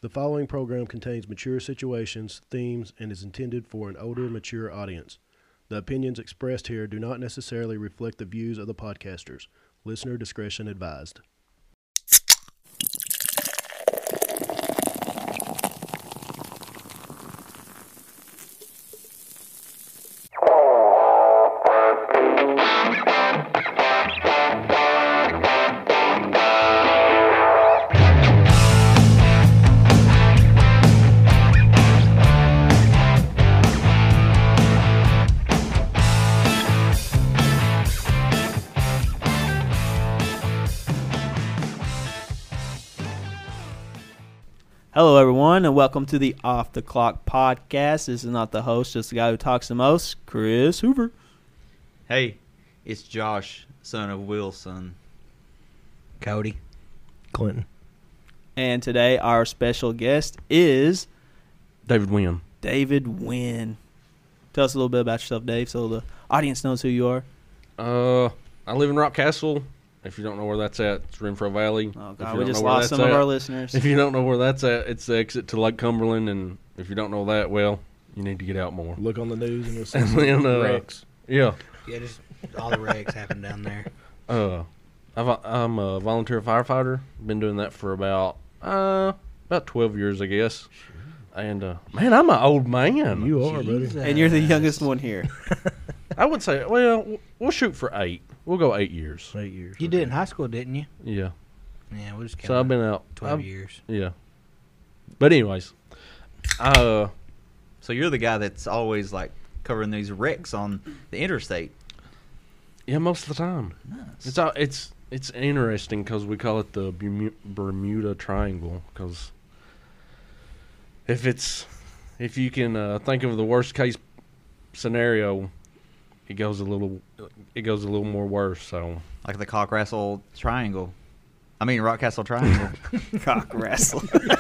The following program contains mature situations, themes, and is intended for an older, mature audience. The opinions expressed here do not necessarily reflect the views of the podcasters. Listener discretion advised. Hello, everyone, and welcome to the Off the Clock podcast. This is not the host, just the guy who talks the most, Chris Hoover. Hey, it's Josh, son of Wilson. Cody. Clinton. And today, our special guest is David Wynn. David Wynn. Tell us a little bit about yourself, Dave, so the audience knows who you are. I live in Rock Castle. If you don't know where that's at, it's Renfro Valley. Oh, If God, you we don't just know where lost that's some of at- our listeners. If you don't know where that's at, it's the exit to Lake Cumberland, and if you don't know that, well, you need to get out more. Look on the news and you'll see And some then, wrecks. Yeah. Yeah, just all the wrecks happen down there. I'm a volunteer firefighter. Been doing that for about 12 years, I guess. And, man, I'm an old man. You are, buddy. And you're the youngest one here. I would say, well, we'll shoot for 8. We'll go 8 years. 8 years. You did in high school, didn't you? Yeah. Yeah, we'll just count So I've been out. 12 years. Yeah. But anyways, So you're the guy that's always like covering these wrecks on the interstate. yeah, most of the time. Nice. It's interesting because we call it the Bermuda Triangle. Because if you can think of the worst case scenario, it goes a little more worse. So Like the Rockcastle Triangle. Cock wrestle.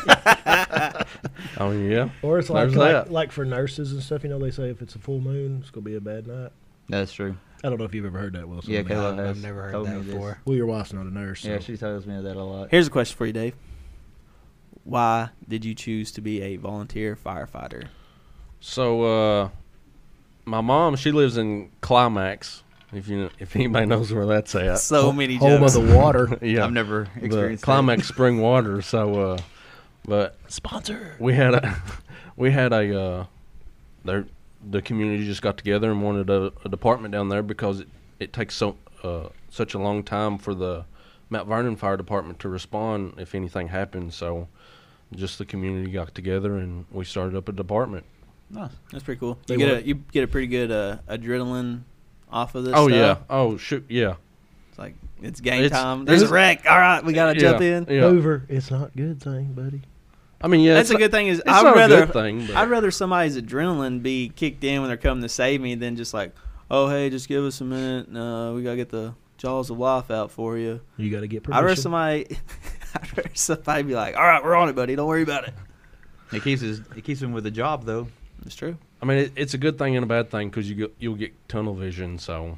oh yeah, Or it's There's that. like for nurses and stuff, you know, they say if it's a full moon, it's going to be a bad night. That's true. I don't know if you've ever heard that, Wilson. Yeah, or not. Kayla has I've never heard told that me this. before. Well, your wife's not a nurse. Yeah, so. she tells me that a lot. Here's a question for you, Dave. Why did you choose to be a volunteer firefighter? So my mom, she lives in Climax. If anybody knows where that's at. So many Home jokes. of the water. Yeah, I've never the experienced Climax spring water. So, but Sponsor. we had a the community just got together and wanted a department down there because it takes such a long time for the Mount Vernon Fire Department to respond if anything happens. So, just the community got together and we started up a department. that. Nice. That's pretty cool. They You get a pretty good adrenaline off of this Oh stuff. yeah. Oh shoot. Yeah. It's like, it's game It's- time. There's a wreck. All right, we got to jump in. Yeah. Hoover, it's not a good thing, buddy. I mean, yeah. That's a it's good thing. Is It's not a good thing. But I'd rather somebody's adrenaline be kicked in when they're coming to save me than just like, oh hey, just give us a minute. We gotta get the jaws of life out for you. You got to get I'd rather permission. somebody be like, all right, we're on it, buddy. Don't worry about it. It keeps him with a job though. It's true. I mean, it's a good thing and a bad thing because you'll get tunnel vision. So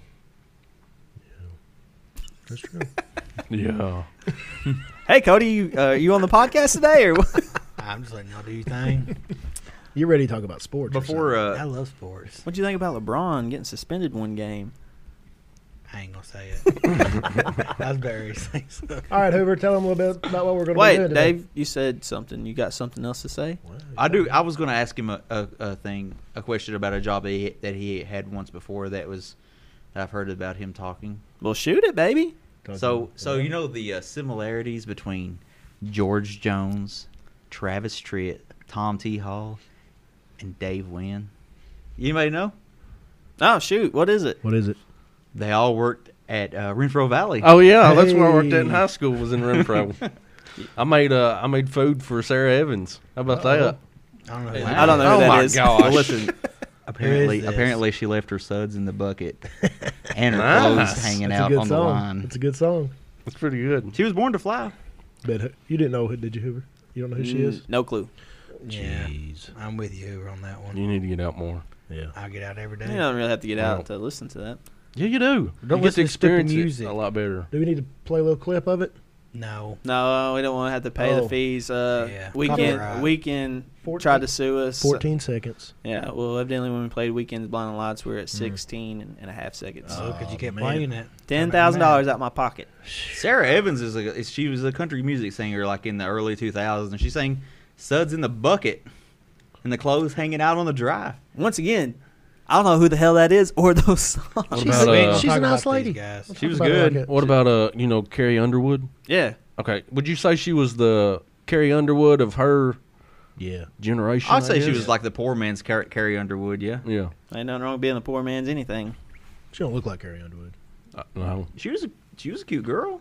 That's true. yeah. Hey Cody, you on the podcast today or what? I'm just letting y'all do your thing. You ready to talk about sports? or Before I love sports. What'd you think about LeBron getting suspended one game? I ain't going to say it. That's Barry's thing. something? All right, Hoover, tell them a little bit about what we're going to be Wait, doing today. Dave, you said something. You got something else to say? I do. I was going to ask him a question about a job that he had once before that I've heard about him talking. Well, shoot it, baby. So you know the similarities between George Jones, Travis Tritt, Tom T. Hall, and Dave Wynn. Anybody know? Oh shoot, what is it? What is it? They all worked at Renfro Valley. Oh yeah, that's where I worked at in Hey. high school. Was in Renfro. I made food for Sarah Evans. How about that? I don't know who I don't know who Oh that my is. gosh. Well, listen. Who is this? Apparently, she left her suds in the bucket and her Nice. clothes hanging That's a out good on the song. line. It's a good song. That's pretty good. She was born to fly. But you didn't know, did you, Hoover? You don't know who she is? No clue. Yeah, Jeez. I'm with you Hoover, on that one. You need to get out more. Yeah. I'll get out every day. You don't really have to get out No. to listen to that. Yeah, you do. Don't You get to listen to stupid experience music. it a lot better. Do we need to play a little clip of it? No. No, we don't want to have to pay the Oh. fees. Yeah. Weekend Copyright. tried to sue us. 14 seconds. Yeah, well, evidently when we played Weekends Blind Lights, we were at 16 and a half seconds. Oh, because you kept man. playing it. $10,000 out my pocket. Sarah Evans she was a country music singer like in the early 2000s, and she sang "Suds in the Bucket" and the clothes hanging out on the drive. Once again, I don't know who the hell that is or those songs. What She's, about, We ain't gonna she's talk a nice about lady. these guys. She was Talk about it good. like What about Carrie Underwood? Yeah. Okay, would you say she was the Carrie Underwood of her Yeah. generation? I'd say I she guess? was like the poor man's Carrie Underwood. Yeah, Yeah. Ain't nothing wrong with being a poor man's anything. She don't look like Carrie Underwood. No. she was a cute girl.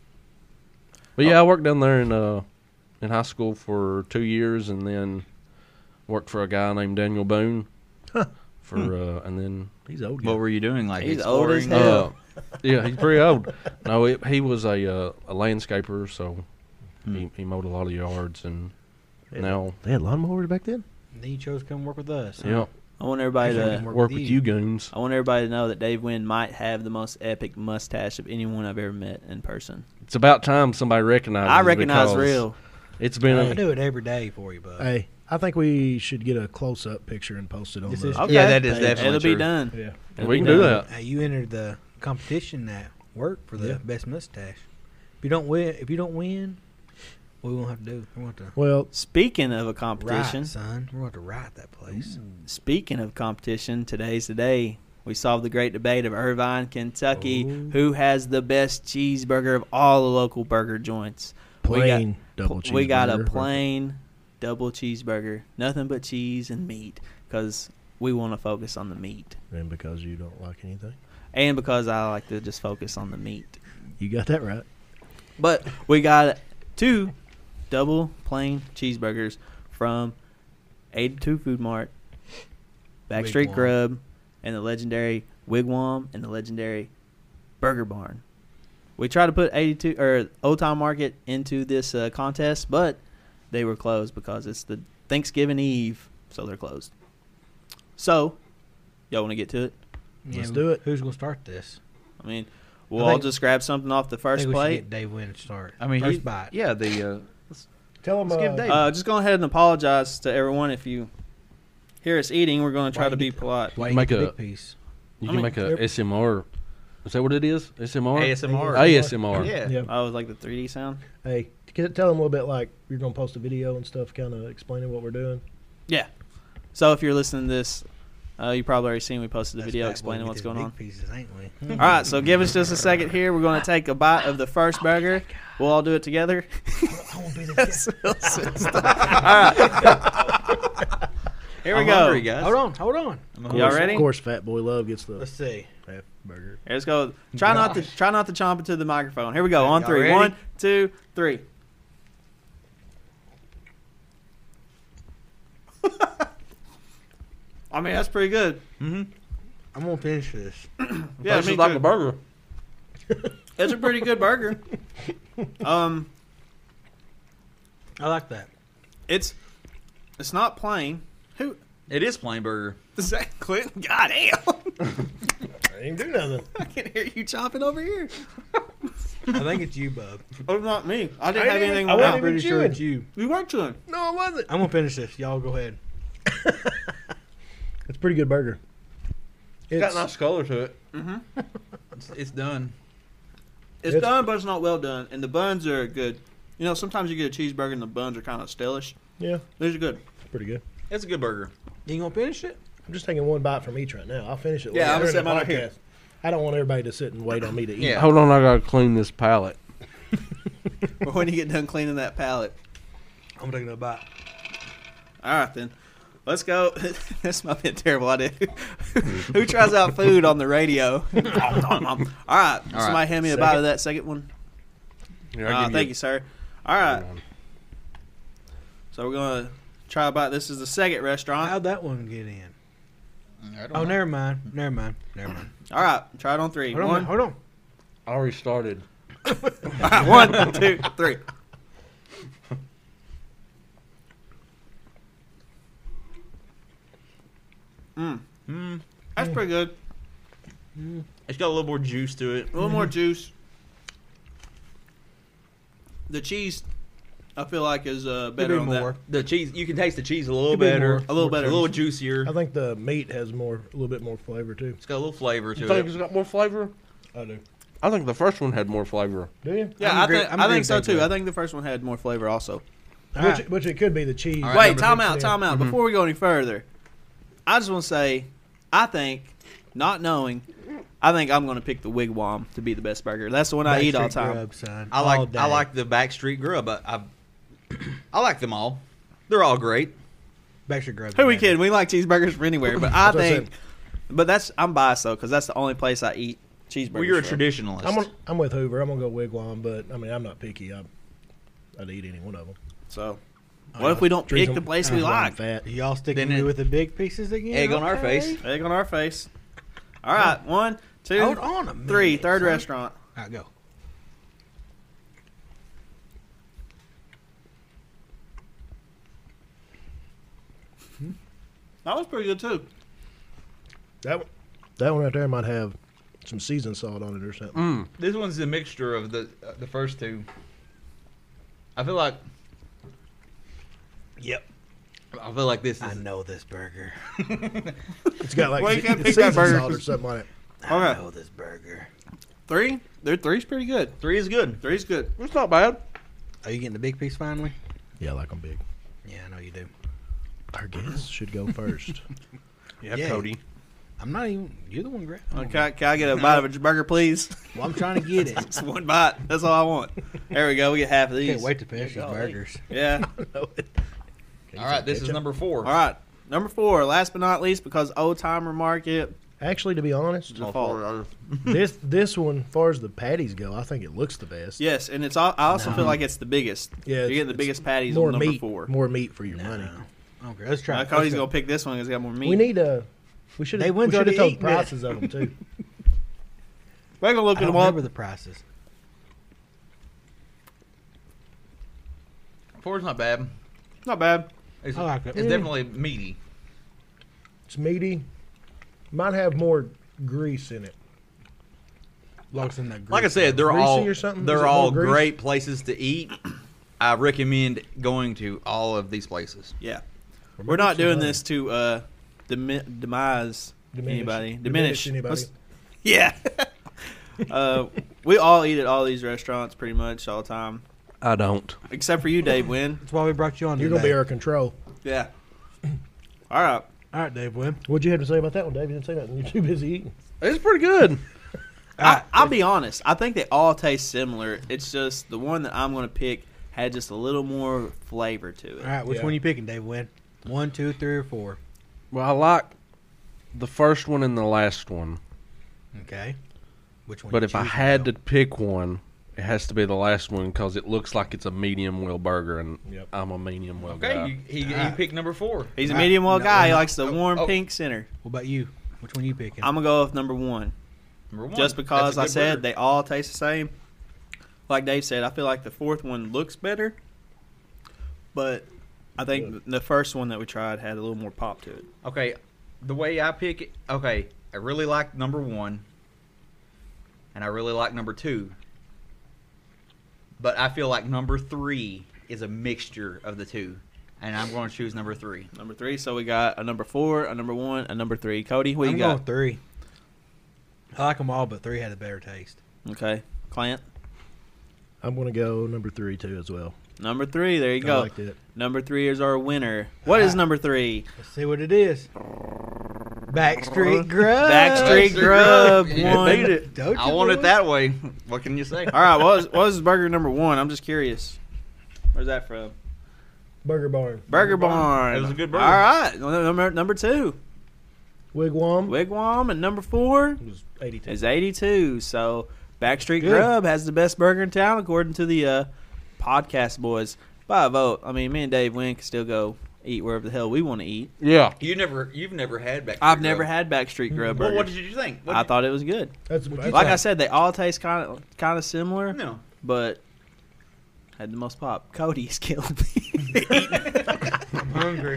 But yeah, I worked down there in high school for 2 years, and then worked for a guy named Daniel Boone. Huh. And then He's old. What were you doing? Like He's old as exploring? hell. yeah, he's pretty old. No, he was a landscaper, so he mowed a lot of yards, and now They had lawnmowers back then? And then you chose to come work with us. huh? yeah, I want everybody Actually, to work with you goons. I want everybody to know that Dave Wynn might have the most epic mustache of anyone I've ever met in person. It's about time somebody recognizes. I recognize because real. It's been I do it every day for you, bud. Hey, I think we should get a close-up picture and post it on This the... is- Okay. Yeah, that is Hey, definitely It'll be true. done. Yeah. It'll we be can do done. that. You entered the competition at work for the Yeah. best mustache. If you don't win, what we won't have to do? We're going to Well, Speaking of a competition, write, son. We're going to write that place. speaking of competition, today's the day. We solved the great debate of Irvine, Kentucky, Ooh. who has the best cheeseburger of all the local burger joints. plain double cheeseburger. We got a plain double cheeseburger, nothing but cheese and meat, because we want to focus on the meat, And because you don't like anything. and because I like to just focus on the meat. You got that right. But we got 2 double plain cheeseburgers from 82 Food Mart, Backstreet Wigwam. Grub, and the legendary Wigwam and the legendary Burger Barn. We tried to put 82 or Old Time Market into this contest, but they were closed because it's the Thanksgiving Eve, so they're closed. So, y'all want to get to it? Let's do it. Who's going to start this? I mean, we'll I all think- just grab something off the I first think we should plate. get Dave Wynn to start. I mean, first bite. Yeah, the Tell them. Let's give Dave. Just go ahead and apologize to everyone if you hear us eating. We're going to try Why to you be get- polite. Why You you make get the a- big piece? You I can mean, make a SMR. Is that what it is? SMR. ASMR. ASMR. Yeah. Yeah. Oh, like the 3D sound? Hey, tell them a little bit like you're going to post a video and stuff, kind of explaining what we're doing. Yeah. So if you're listening to this, you probably already seen we posted the That's video fat boy explaining with what's his going big on. Pieces, ain't we? All right, so give us just a second here. We're going to take a bite of the first burger. We'll all do it together. I won't be the That's real sister. All right. Here we I'm go. hungry, guys. Hold on. I'm Y'all hungry. ready? Of course, Fat Boy Love gets the Let's see. half burger. Here, let's go. Try not to chomp into the microphone. Here we go. On Y'all 3. ready? 1, 2, 3. I mean, that's pretty good. Mhm. I'm going to finish this. Yeah, Tastes me like too. a burger. It's a pretty good burger. I like that. It's not plain. Who It is plain burger. is that, Clinton? Goddamn! I ain't do nothing. I can hear you chopping over here. I think it's you, bub. Oh, not me. I didn't have ain't even- anything I on wasn't that. I'm pretty even sure chewing. it's you. You weren't chewing. No, I wasn't. I'm going to finish this. Y'all go ahead. It's a pretty good burger. It's got nice color to it. It's done. It's It's- done, but it's not well done. And the buns are good. You know, sometimes you get a cheeseburger and the buns are kind of stalish. Yeah, These are good. it's pretty good. It's a good burger. You going to finish it? I'm just taking one bite from each right now. I'll finish it. Yeah, later I'm in gonna set the mine right here. podcast. I don't want everybody to sit and wait on me to eat. Yeah. Hold on, I gotta clean this palate. But when you get done cleaning that palate. I'm taking a bite. All right, then. Let's go. This might be a terrible idea. Who tries out food on the radio? All right. Somebody hand me a bite Second. of that second one. Here, I'll give Thank you, sir. All right. Hang on. So we're going to try about this is the second restaurant. How'd that one get in? I don't Oh, know. never mind. Never mind. All right. Try it on 3. Hold on. One. Hold on. I already started. All right, 1, 2, 3. That's pretty good. It's got a little more juice to it. A little more juice. The cheese, I feel like, is Could better be on more. that. The cheese, you can taste the cheese a little Could be better, more. A little better. a little juicier. I think the meat has a little bit more flavor too. It's got a little flavor You to think it. it's got more flavor? I do. I think the first one had more flavor. Do you? Yeah, I'm I agree- think I'm I agree think with so that, too. Joe. I think the first one had more flavor also. All right. Which it could be the cheese. All right, Wait, number time six out, in. time out. Before we go any further, I just want to say, I think, not knowing, I think I'm going to pick the Wigwam to be the best burger. That's the one I eat all the Backstreet time. Grub, son. I All like day. I like the Backstreet Grub. I like them all. They're all great. Backstreet Grub. Who we kidding? We like cheeseburgers from anywhere, but I That's what I think, but I'm biased though because that's the only place I eat cheeseburgers. Well, you're a from. traditionalist. I'm with Hoover. I'm gonna go Wigwam, but I mean I'm not picky. I'd eat any one of them. So, what if we don't Trees pick the them- place we trees them like? Fat. Y'all sticking Then it- with the big pieces again? Egg on our Okay. face. Egg on our face. All right, 1, 2, Hold on a minute. 3. Third son. restaurant. All right, go. That was pretty good too. That one right there might have some seasoned salt on it or something. Mm. This one's a mixture of the first two. I feel like Yep. I feel like this I is know this burger. It's got like Well, you can't pick that seasoned burger. salt or something on it. I Okay. know this burger. 3. Three's pretty good. 3 is good. 3's good. It's not bad. Are you getting the big piece finally? Yeah, I like them big. Yeah, I know you do. Our guests should go first. Yeah, Yeah. Cody. I'm not even. You're the one, Grant. Can I get a bite of a burger, please? Well, I'm trying to get it. Just one bite. That's all I want. There we go. We get half of these. Can't wait to finish these burgers. Yeah. All right, this is number 4. All right. Number 4. Last but not least, because Old Timer Market. Actually, to be honest, Default. this one, as far as the patties go, I think it looks the best. Yes, and it's. I also feel like it's the biggest. Yeah, You're it's- getting the it's biggest patties more on number meat, 4. more meat for your money. Okay, let's try. Cody's let's gonna pick this one because it's got more meat. We need a. We should They have. went We should have to told eat, prices of them too. We're gonna look I at don't them up. remember the prices. 4 is not bad. Not bad. It's, I like it. it's definitely meaty. It's meaty. Might have more grease in it. Logs in that Like I grease. said, they're Greasy all or something? Is they're it all more grease? great places to eat. I recommend going to all of these places. Yeah. Or We're maybe not some doing honey. this to demise anybody. Diminish anybody. What's- Yeah. We all eat at all these restaurants pretty much all the time, I don't. except for you, Dave Wynn. That's why we brought you on You're today. gonna be our control. Yeah. All right. All right, Dave Wynn. What'd you have to say about that one, Dave? You didn't say nothing. You're too busy eating. It's pretty good. I'll be honest. I think they all taste similar. It's just the one that I'm going to pick had just a little more flavor to it. All right, which Yeah. one you picking, Dave Wynn? 1, 2, 3, or 4? Well, I like the first one and the last one. Okay. Which one? But you if I choosing, had though? to pick one, it has to be the last one because it looks like it's a medium well burger, and Yep. I'm a medium well Okay, guy. he Alright. picked number 4. He's a All right. medium well No, guy. He no. likes the warm Oh. pink center. What about you? Which one you picking? I'm going to go with number 1. Number 1. Just because I That's a good said burger. they all taste the same. Like Dave said, I feel like the fourth one looks better. But I think the first one that we tried had a little more pop to it. Okay, the way I pick it. Okay, I really like number 1, and I really like number 2. But I feel like number 3 is a mixture of the two, and I'm going to choose number 3. Number 3. So we got a number 4, a number 1, a number 3. Cody, what I'm you going got? 3. I like them all, but 3 had a better taste. Okay. Clint? I'm gonna go number 3 too as well. Number 3. There you I go. liked it. Number 3 is our winner. What is number 3? Let's see what it is. Backstreet Grub. Backstreet Grub Yeah, won. beat it. Don't I you, want it boys? that way. What can you say? All right. What was burger number 1? I'm just curious. Where's that from? Burger Barn. Burger Barn. It was a good burger. All right. Number 2. Wigwam. Wigwam. And number 4 It was 82. is 82. So Backstreet Good. Grub has the best burger in town, according to the podcast boys. By a vote. I mean, me and Dave Wynn can still go eat wherever the hell we want to eat. Yeah. You've never had Backstreet I've Grub. never had Backstreet Grub Well, burger. what did you think? What I did- thought it was good. That's Like I said, they all taste kind of similar, No. but had the most pop. Cody's killed me. I'm hungry.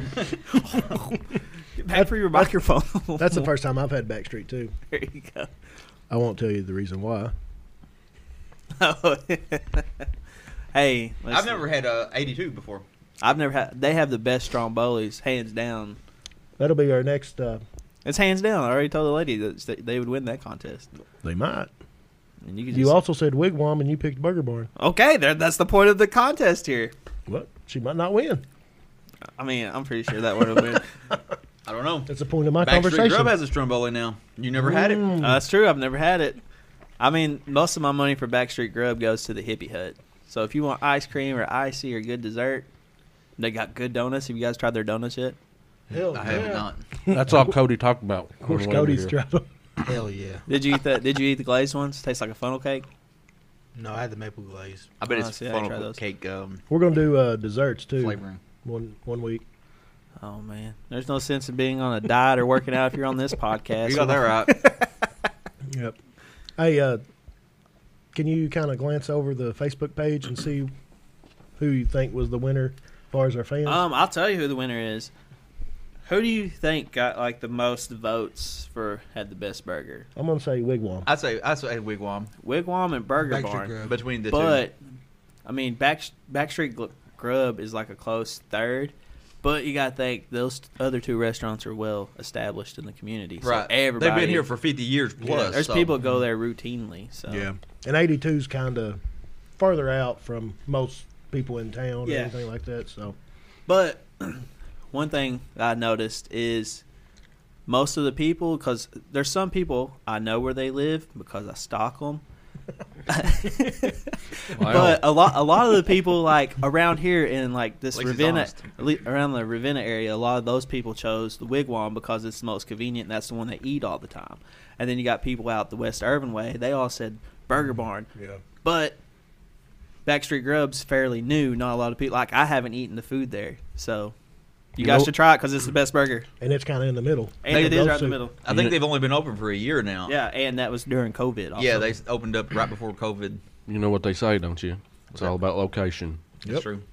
Get back for your microphone. That's the first time I've had Backstreet too. There you go. I won't tell you the reason why. Oh. Hey, I've listen, never had 82 before. I've never had. They have the best strombolis, hands down. That'll be our next. It's hands down. I already told the lady that they would win that contest. They might. And you can You just, also said Wigwam, and you picked Burger Barn. okay, that's the point of the contest here. What? She might not win. I mean, I'm pretty sure that would have win. I don't know. That's the point of my Backstreet conversation. Grub has a Stromboli now. You never had it? That's true. I've never had it. I mean, most of my money for Backstreet Grub goes to the Hippie Hut. So if you want ice cream or icy or good dessert, they got good donuts. Have you guys tried their donuts yet? Hell I have not. That's all Cody talked about. Of course, Cody's tried them. Hell yeah. Did you eat the glazed ones? Tastes like a funnel cake. No, I had the maple glaze. I bet Oh, it's see, I ain't tried funnel those. cake We're gonna do desserts too. flavoring. One week. Oh man, there's no sense in being on a diet or working out if you're on this podcast. You got that right. Yep. Hey, can you kind of glance over the Facebook page and see who you think was the winner as far as our fans? I'll tell you who the winner is. Who do you think got like the most votes for had the best burger? I'm gonna say Wigwam. I'd say Wigwam Wigwam and Burger Backstreet Barn. Grub. between the But I mean, Backstreet Grub is like a close third. But you got to think those other two restaurants are well established in the community. two. So Right. everybody, They've been here for 50 years plus. there's so- people that go there routinely. So And 82's kind of further out from most people in town Yeah. or anything like that. So But one thing I noticed is most of the people, because there's some people I know where they live because I stalk them. But a lot of the people like around here in like this At least he's Ravenna, honest. around the Ravenna area, a lot of those people chose the Wigwam because it's the most convenient and that's the one they eat all the time. And then you got people out the West Irvin way, they all said Burger Barn. yeah. But Backstreet Grub's fairly new. Not a lot of people like. I haven't eaten the food there, so you You guys know- should try it because it's the best burger, And it's kind of in the middle. and They it is both right in the suit. middle. I think they've only been open for a year now. Yeah, and that was during COVID. Also. Yeah, they opened up right before COVID. You know what they say, don't you? It's all about location. That's Yep. true.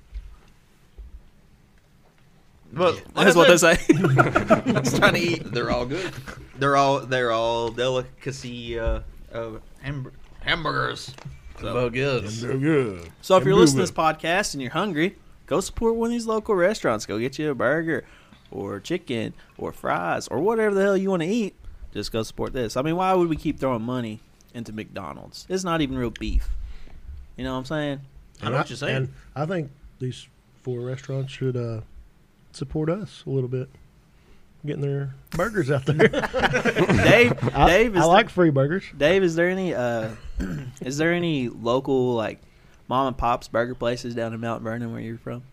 But That's what they say. I was trying to eat. They're all good. They're all delicacy hamburgers. So, good. They're good. So if you're listening to this podcast and you're hungry, go support one of these local restaurants. Go get you a burger, or chicken, or fries, or whatever the hell you want to eat. Just go support this. I mean, why would we keep throwing money into McDonald's? It's not even real beef. You know what I'm saying? I know what you're saying. And I think these 4 restaurants should support us a little bit. Getting their burgers out there. Dave, Dave, I like free burgers. Dave, is there any local like mom and pop's burger places down in Mount Vernon where you're from?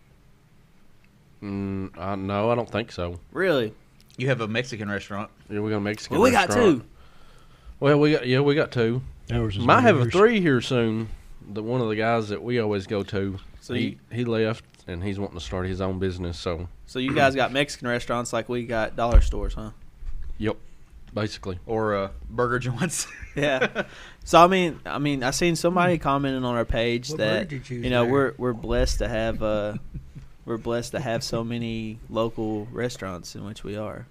No, I don't think so. Really? You have a Mexican restaurant. Yeah, we got a Mexican Well, we got restaurant. 2. Well, we got 2. Ours is Might have a yours. 3 here soon. One of the guys that we always go to, So he left and he's wanting to start his own business. So, So you guys got Mexican restaurants like we got dollar stores, huh? yep, basically. Or burger joints. Yeah. So I mean, I seen somebody commenting on our page What that bird did you choose you know there? we're blessed to have we're blessed to have so many local restaurants in which we are.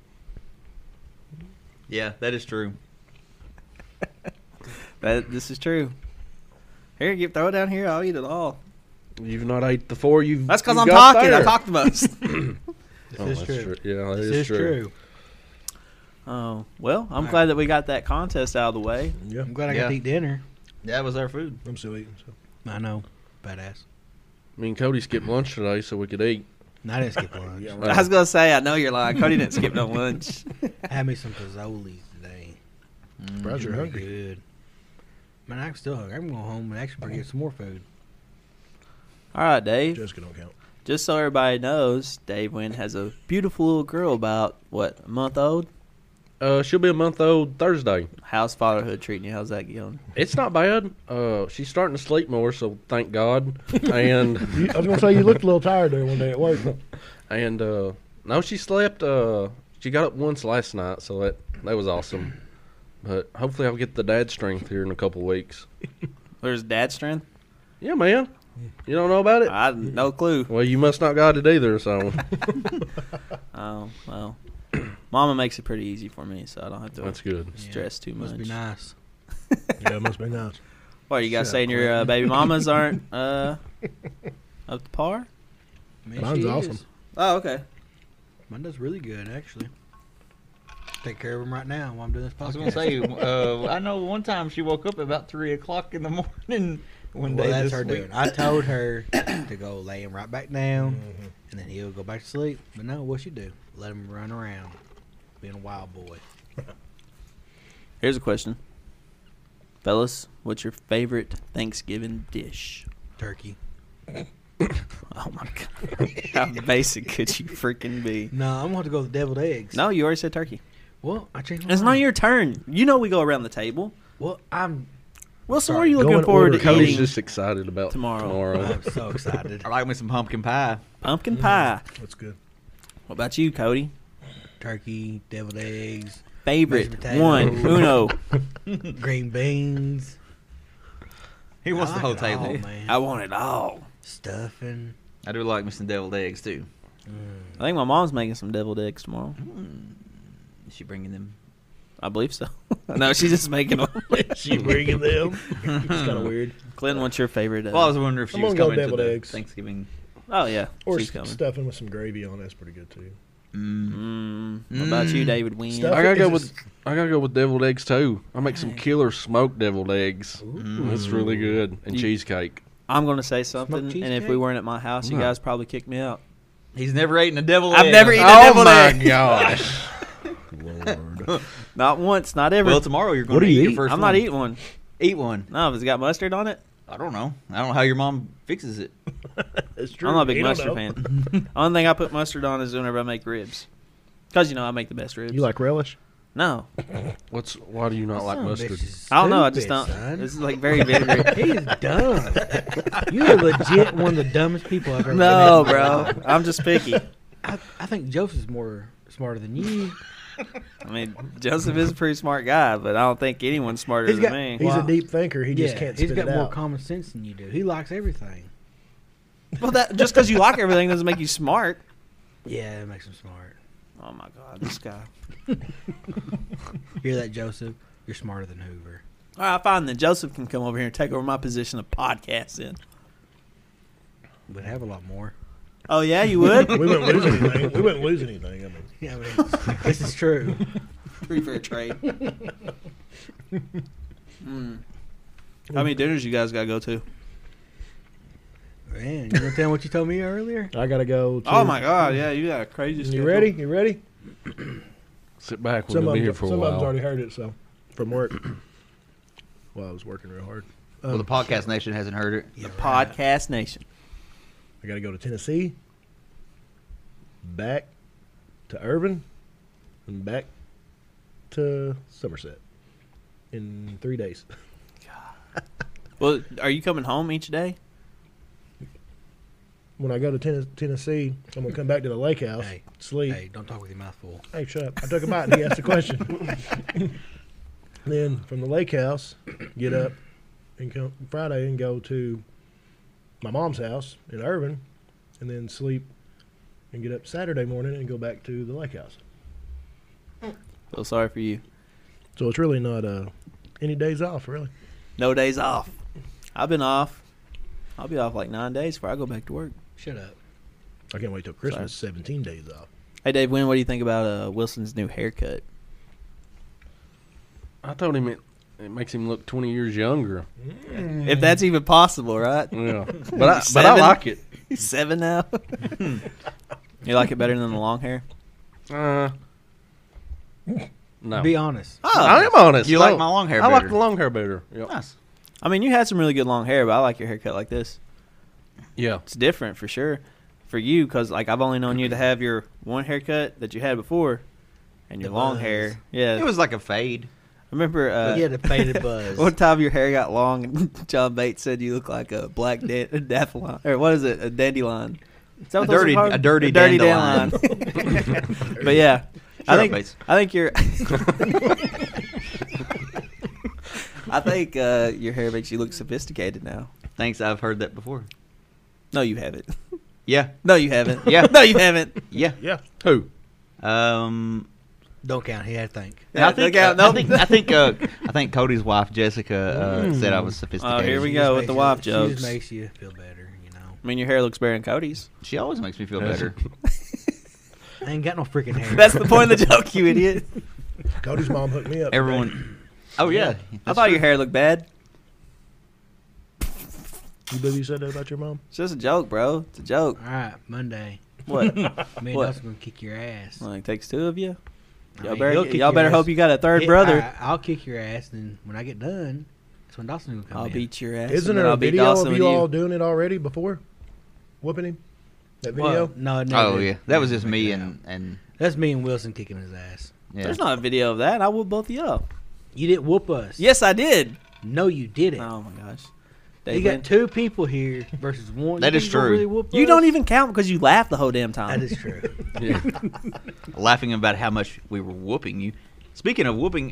Yeah, that is true. This is true. Here, throw it down here. I'll eat it all. You've not ate the 4 you've. That's because you've I'm got talking. there. I talk the most. This Oh, is that's true. Yeah, that This is is true. Oh well, I'm All glad that we got that contest out of the way. Yeah, I'm glad I got Yeah. to eat dinner. That was our food. I'm still eating. So. I know. Badass. Me and Cody skipped lunch today so we could eat. No, I didn't skip lunch. Yeah, I was gonna say I know you're lying. Cody didn't skip no lunch. I had me some pozzolis today. Surprised you're Really hungry. Good. Man, I'm still hungry. I'm going home and actually get some more food. All right, Dave. Jessica don't count. Just so everybody knows, Dave Wynn has a beautiful little girl about what, a month old. She'll be a month old Thursday. How's fatherhood treating you? How's that going? It's not bad. She's starting to sleep more, so thank God. And I was gonna say you looked a little tired there one day at work. and no, she slept. She got up once last night, so that was awesome. But hopefully, I'll get the dad strength here in a couple weeks. Where's dad strength? Yeah, man. You don't know about it? I no clue. Well, you must not got it either. So Oh well, Mama makes it pretty easy for me, so I don't have to that's good. stress too much. Must be nice. Yeah, it must be nice. What, you guys Shut saying up, your Quentin. baby mamas aren't up to par? Man, Mine's she awesome. is. Oh, okay. Mine does really good, actually. Take care of him right now while I'm doing this podcast. I was gonna say, I know one time she woke up about 3 o'clock in the morning one well, day. that's this her week. doing. I told her to go lay him right back down, Mm-hmm. and then he'll go back to sleep. But no, what she do? Let him run around, being a wild boy. Here's a question. Fellas, what's your favorite Thanksgiving dish? Turkey. Oh, my God. How basic could you freaking be? No, I'm going to go with deviled eggs. No, you already said turkey. Well, I changed my It's not mind. your turn. You know we go around the table. Well, I'm Wilson, Sorry, what are you go looking in forward order. to Cody's eating? just excited about tomorrow. I'm so excited. I like me some pumpkin pie. Pumpkin pie. That's good. What about you, Cody? Turkey, deviled eggs, Favorite Mashed potatoes. one, uno. green beans. He wants I the whole like it all, table. man. I want it all. Stuffing. I do like me some deviled eggs too. I think my mom's making some deviled eggs tomorrow. Is she bringing them? I believe so. No, she's just making them. She bringing them? It's kind of weird. Clinton, what's your favorite? Well, I was wondering if she I'm was gonna go coming to deviled the eggs. Thanksgiving. Oh, yeah. Or she's coming. stuffing with some gravy on. That's pretty good too. What about you, David Wynn? Stuff- I gotta go Is with deviled eggs too. I make some killer smoked deviled eggs. It's really good, and You- cheesecake. I'm going to say something, and if cheesecake? we weren't at my house, you No. guys probably kick me out. He's never eaten a deviled I've egg. never eaten a Oh deviled my egg. gosh! Lord. Not once, not ever. Well, tomorrow you're going What to do eat you your eat? first I'm one. not eating one. Eat one. No, if it's got mustard on it, I don't know. I don't know how your mom fixes it. It's true. I'm not a big You don't mustard know. fan. Only thing I put mustard on is whenever I make ribs. Because, I make the best ribs. You like relish? No. Why do you not like Son of a mustard? bitch is I don't know. I just stupid, don't. son. This is like very vinegary. He is dumb. You're legit one of the dumbest people I've ever No, met. bro. I'm just picky. I think Joseph's more smarter than you. I mean, Joseph is a pretty smart guy, but I don't think anyone's smarter He's than got- me. He's Wow. a deep thinker. He just can't he's spit got it more out. common sense than you do. He likes everything. Well, that just because you like everything doesn't make you smart. Yeah, it makes him smart. Oh, my God. This guy. Hear that, Joseph? You're smarter than Hoover. All right, fine. Then Joseph can come over here and take over my position of podcasting. We'd have a lot more. Oh, yeah, you would? We wouldn't lose anything. We wouldn't lose anything. I mean, Yeah, I mean, this is true. Pretty fair trade. How many dinners you guys got to go to? Man, you want to tell what you told me earlier? I gotta go. To, Oh, my God. Yeah, you got a crazy schedule. You ready? You ready? Sit back. We're Some gonna of be them, here for a some of them's while. already heard it. So from work. Well, I was working real hard. Well, the podcast nation hasn't heard it. Yeah, Podcast Nation. I got to go to Tennessee, back to Irvin, and back to Somerset in 3 days. Well, are you coming home each day? When I go to Tennessee, I'm going to come back to the lake house, Hey, sleep. Hey, don't talk with your mouth full. Hey, shut up. I took a bite and he asked a question. Then from the lake house, get up and come Friday and go to my mom's house in Irvin, and then sleep and get up Saturday morning and go back to the lake house. Feel sorry for you. So it's really not any days off, really. No days off. I've been off. I'll be off like 9 days before I go back to work. Shut up. I can't wait till Christmas. 17 days off. Hey, Dave Wynn, what do you think about Wilson's new haircut? I told him it makes him look 20 years younger. If that's even possible, right? Yeah, but I Seven? like it. He's 7 now. You like it better than the long hair? No, Be honest. I am honest. You No, like my long hair I like better. the long hair better. Yep. Nice. I mean, you had some really good long hair, but I like your haircut like this. Yeah. It's different for sure. For you, because like I've only known you to have your one haircut that you had before, and your The long buzz. hair. Yeah, It was like a fade. I remember. He had a faded buzz. One time your hair got long, and John Bates said you look like a black daffodil, or what is it? A dandelion. Is that what A those are dirty- called? a dirty dandelion. But yeah, Shut up, I Bates. think your I think your hair makes you look sophisticated now. Thanks, I've heard that before. No, you haven't. Yeah. No, you haven't. Yeah. No, you haven't. Yeah. Yeah. Who? Don't count. He had to think. And I Yeah, think, look out, nope. I think Cody's wife Jessica said I was sophisticated. Oh, here we She go just with the makes wife She jokes. just makes you feel better, you know. I mean, your hair looks better than Cody's. She always makes me feel Yes. better. I ain't got no freaking hair. That's the point of the joke, you idiot. Cody's mom hooked me up. today. Everyone. Oh yeah. I thought your hair looked bad. You believe you said that about your mom? It's just a joke, bro. It's a joke. All right, Monday. What? Me and What? Dustin gonna kick your ass. Well, it takes two of you. I Y'all mean, better, he'll kick y'all your better ass. hope you got a third Yeah, brother. I'll kick your ass, and when I get done, that's when Dawson will come I'll in. beat your ass. Isn't and there then a I'll beat video Dawson of with you all doing it already before? Whooping him? That video? Well, no, no. Oh yeah. That was just me and That's me and Wilson kicking his ass. yeah. There's not a video of that. I whooped both of you up. You didn't whoop us. Yes, I did. No, you didn't. Oh my gosh. You Dave got Lynn. two people here versus one. That You is think you're gonna true. Really whoop You us? don't even count because you laughed the whole damn time. That is true. Yeah. laughing about how much we were whooping you. Speaking of whooping,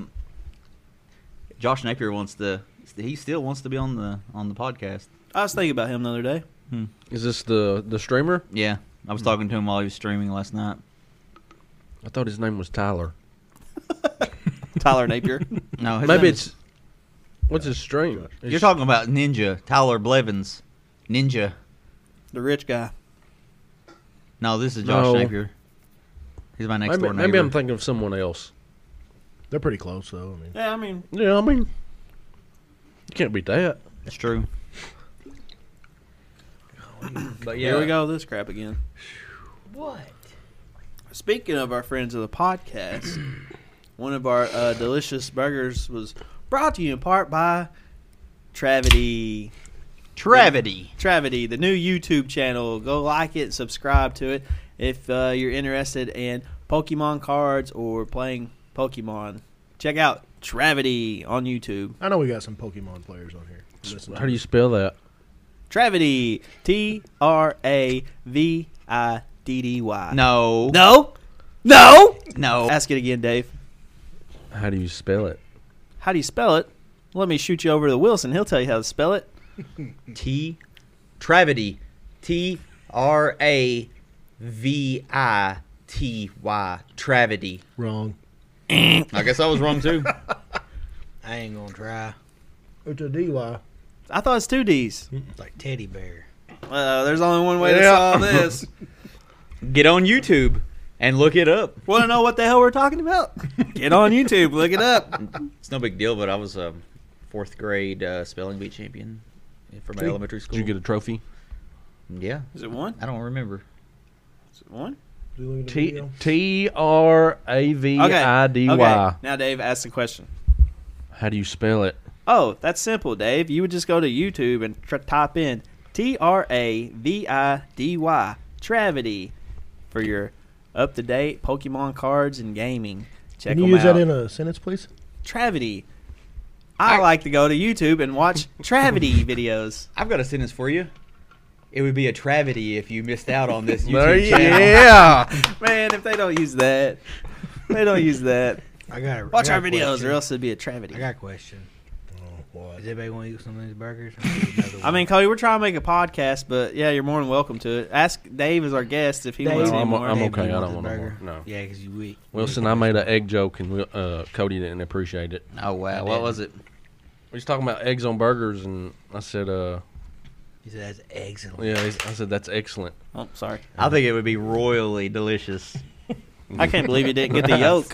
Josh Napier wants to. He still wants to be on the podcast. I was thinking about him the other day. Is this the streamer? Yeah, I was talking to him while he was streaming last night. I thought his name was Tyler. Tyler Napier. No, his Maybe name it's. What's his stream? is- you're talking about Ninja Tyler Blevins. Ninja. The rich guy. No, this is Josh No. Napier. He's my next Maybe, door neighbor. maybe I'm thinking of someone else. They're pretty close, though. I mean, Yeah, I mean, Yeah, I mean, you can't beat that. It's true. But yeah, here we go. This crap again. What? Speaking of our friends of the podcast, one of our delicious burgers was brought to you in part by Travity. Travity. The new YouTube channel. Go like it, subscribe to it if you're interested in Pokemon cards or playing Pokemon. Check out Travity on YouTube. I know we got some Pokemon players on here. Listen How do you spell that? Travity. Traviddy. No. No? No? No. Ask it again, Dave. How do you spell it? How do you spell it? Let me shoot you over to Wilson. He'll tell you how to spell it. Travity. Travity. Travity. Wrong. I guess I was wrong too. I ain't gonna try. It's a DY. I thought it's two D's. It's like teddy bear. There's only one way to Yeah. solve this. Get on YouTube and look it up. Want to know what the hell we're talking about? Get on YouTube. Look it up. It's no big deal, but I was a fourth grade spelling bee champion for my Sweet. elementary Did school. you get a trophy? Yeah, Is it one? I don't remember. Is it one? Did you look at the video? Traviddy. Okay. Now, Dave, ask the question. How do you spell it? Oh, that's simple, Dave. You would just go to YouTube and type in Traviddy, Travity, for your up-to-date Pokemon cards and gaming. Check Can you them use out. that in a sentence, please? Travity. I like to go to YouTube and watch Travity videos. I've got a sentence for you. It would be a travity if you missed out on this There YouTube you- channel. yeah. Man, if they don't use that, they don't use that. I got. Watch I our got a videos, question. or else it'd be a Travity. I got a question. Oh, what? Does anybody want to eat some of these burgers? Or maybe another I mean, one? Cody, we're trying to make a podcast, but yeah, you're more than welcome to it. Ask Dave as our guest if he Dave, wants No, any more. I'm Dave, okay. you I want don't the want no burger? more. No. Yeah, because you weak. Wilson, I made an egg joke and Cody didn't appreciate it. Oh wow, what was it? We was talking about eggs on burgers, and I said, He said that's excellent. yeah, I said that's excellent. Oh, sorry. I think it would be royally delicious. I can't believe you didn't get the yolk.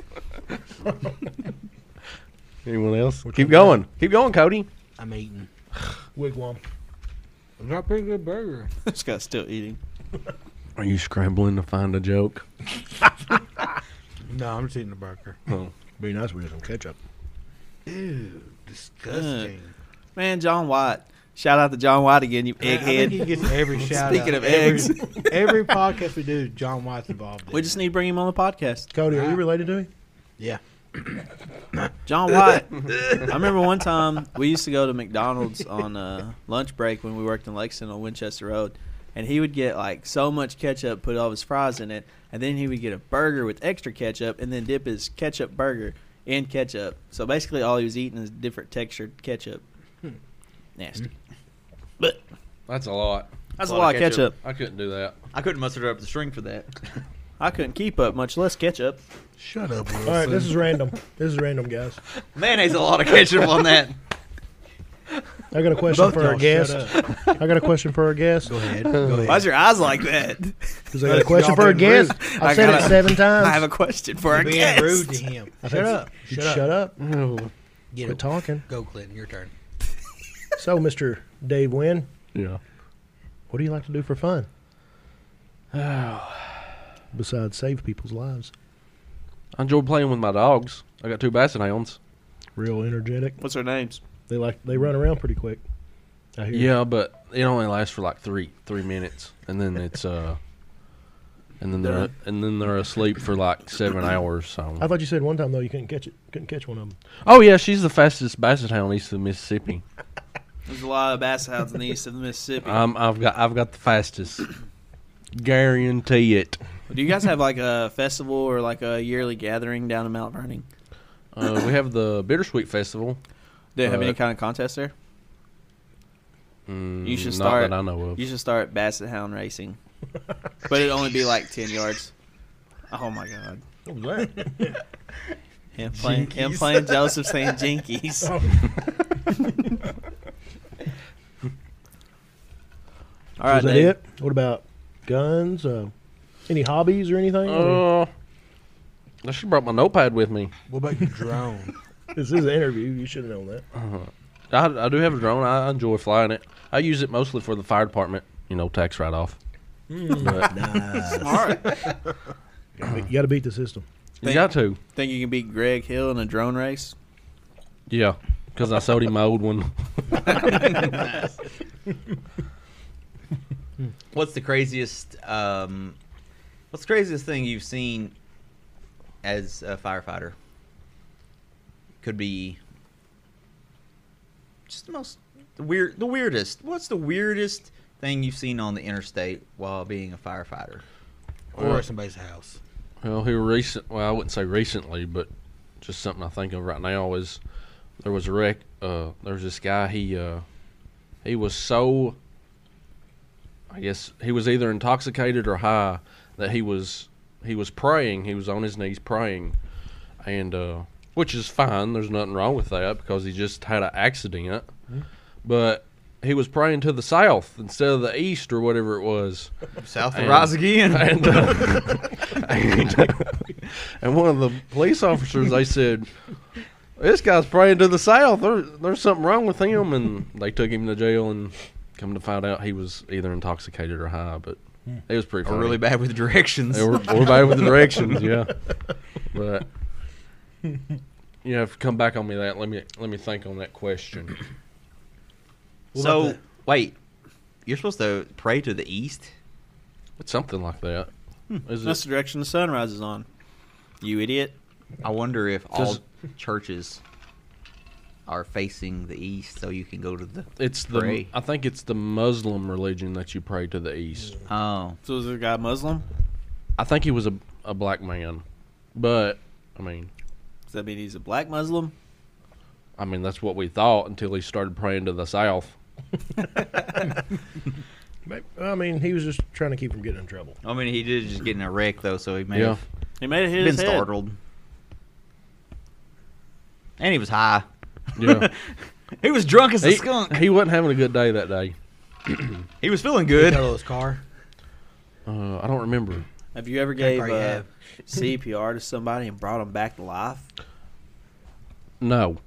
Anyone else? Which Keep one? going. Keep going, Cody. I'm eating. Wigwam. It's not a pretty good burger. This guy's still eating. Are you scrambling to find a joke? No, I'm just eating the burger. Oh. Be nice with some ketchup. Ew, disgusting. Man, John White. Shout out to John White again, you I think he egghead. gets every shout Speaking out. of eggs. Every podcast we do, John White's involved in. We just need to bring him on the podcast. Cody, are you related to me? Yeah. John White. I remember one time we used to go to McDonald's on lunch break when we worked in Lexington on Winchester Road, and he would get like so much ketchup, put all his fries in it, and then he would get a burger with extra ketchup, and then dip his ketchup burger in ketchup. So basically, all he was eating is different textured ketchup. Nasty. But That's a lot. that's a lot of ketchup. I couldn't do that. I couldn't muster up the string for that. I couldn't keep up, much less ketchup. Shut up, Wilson. All right, this is random. This is random, guys. Mayonnaise a lot of ketchup on that. I got a question Both for our y'all guest. shut I got a question for our guest. Go ahead. Go ahead. Why's your eyes like that? Because I got a question Y'all for our been guest. rude. I've said it gotta- 7 times. I have a question for our Being guest. rude to him. I Shut think- up. You Shut up. shut up. Get Quit it. talking. Go, Clinton. Your turn. So, Mr. Dave Wynn, Yeah. what do you like to do for fun? Besides save people's lives. I enjoy playing with my dogs. I got 2 basset hounds. Real energetic. What's their names? They run around pretty quick. I hear. Yeah, but it only lasts for like 3 minutes, and then it's and then they're asleep for like 7 hours. So. I thought you said one time though you couldn't catch it. Couldn't catch one of them. Oh yeah, she's the fastest basset hound east of Mississippi. There's a lot of bass hounds in the east of the Mississippi. I've got the fastest. Guarantee it. Do you guys have like a festival or like a yearly gathering down in Mount Vernon? We have the Bittersweet Festival. Do they have any Uh, kind of contest there? You should Not start. that I know of. You should start basset hound racing, but it'd only be like 10 yards. Oh my god! What was that? Him playing Joseph saying jinkies. All right, Is that Dave. it? What about guns? Any hobbies or anything? I should have brought my notepad with me. What about your drone? This is an interview. You should have known that. I do have a drone. I enjoy flying it. I use it mostly for the fire department. Tax write-off. But Smart. You got to beat the system. you got to. Think you can beat Greg Hill in a drone race? Yeah, because I sold him my old one. What's the craziest? What's the craziest thing you've seen as a firefighter? Could be just the weirdest. What's the weirdest thing you've seen on the interstate while being a firefighter? Or somebody's house. Well, I wouldn't say recently, but just something I think of right now is there was a wreck. There was this guy. He was so. I guess he was either intoxicated or high that he was praying. He was on his knees praying, and which is fine. There's nothing wrong with that because he just had an accident. But he was praying to the south instead of the east or whatever it was. South will rise again. And one of the police officers, they said, "This guy's praying to the south. There's something wrong with him." And they took him to jail, and come to find out he was either intoxicated or high. But it was pretty Or funny. really bad with directions. They were bad with the directions, yeah. But you have to come back on me that. Let me think on that question. So wait, you're supposed to pray to the east? It's something like that. Is That's the direction the sun rises on. You idiot. I wonder if all Does- churches are facing the east, so you can go to the. It's pray. I think it's the Muslim religion that you pray to the east. Oh, So is the guy Muslim? I think he was a black man, but I mean Does that mean he's a black Muslim? that's what we thought until he started praying to the south. I mean, he was just trying to keep from getting in trouble. I mean, he did just get in a wreck though, so he may Yeah. have He made it hit been his head. startled. And he was high. Yeah, He was drunk as a skunk. he wasn't having a good day that day. He was feeling Good. good. His car. I don't remember. Have you ever What gave car you have? CPR to somebody and brought them back to life? No.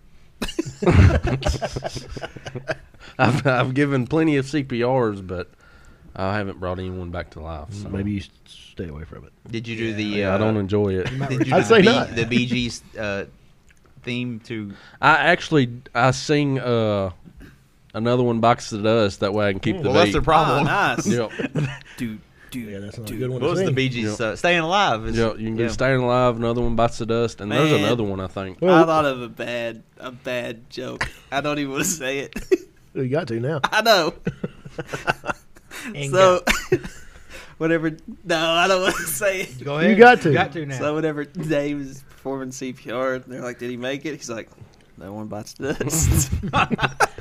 I've given plenty of CPRs, but I haven't brought anyone back to life. So. Maybe you stay away from it. Did you do the? I don't enjoy it. Did you I'd do say the not. The Bee Gees theme to? I sing another one, Box of Dust. That way I can keep the Well, that's beat. their problem. nice. Yep. Dude, Yeah, that's not a dude. good one What to was the sing. Bee Gees? Staying Alive. Yeah, you can get Staying Alive, another one, Bites the Dust, and there's Man. another one, I think. Well, I thought of a bad joke. I don't even want to say it. you got to now. I know. And So, whatever. No, I don't want to say it. Go ahead. You got to. You got to now. So whenever Dave was performing CPR, they're like, "Did he make it?" He's like, "No one bites dust."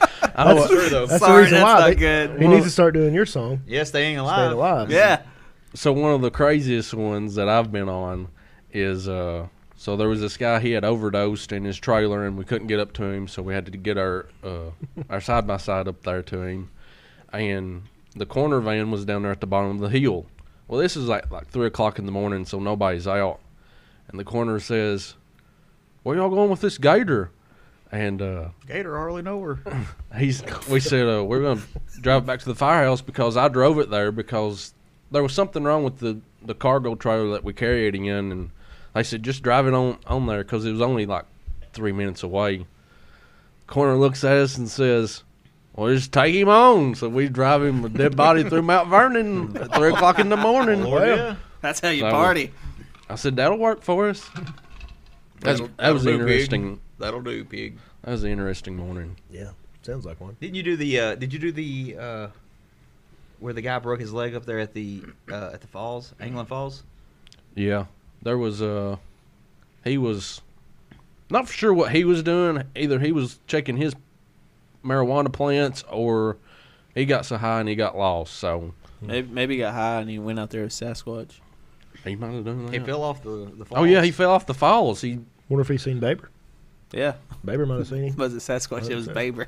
That's true though. That's Sorry, the reason that's why. not good. He needs to start doing your song. Yeah, Staying Staying Alive. alive. Yeah, So one of the craziest ones that I've been on is so there was this guy, he had overdosed in his trailer and we couldn't get up to him, so we had to get our side by side up there to him, and the corner van was down there at the bottom of the hill. Well, this is like 3:00 in the morning, so nobody's out, and the coroner says, "Where y'all going with this gator?" And Gator hardly know her. we said we're gonna drive it back to the firehouse because I drove it there because there was something wrong with the cargo trailer that we carried it in, and they said just drive it on there because it was only like 3 minutes away. Coroner looks at us and says, "Well, just take him on." So we drive him a dead body through Mount Vernon at 3:00 in the morning. Yeah. That's how you So- party. I said that'll work for us. That was interesting. That'll do, pig. That was an interesting morning. Yeah, sounds like one. Didn't you do the? Did you do the? Where the guy broke his leg up there at the falls, England Falls? Yeah, there was he was not for sure what he was doing. Either he was checking his marijuana plants or he got so high and he got lost. So Maybe he got high and he went out there with Sasquatch. he might have done that. He fell off the falls. Oh yeah, he fell off the falls. He Wonder if he's seen Baber. Yeah. Baber might have seen him. Was it Sasquatch? It was Baber.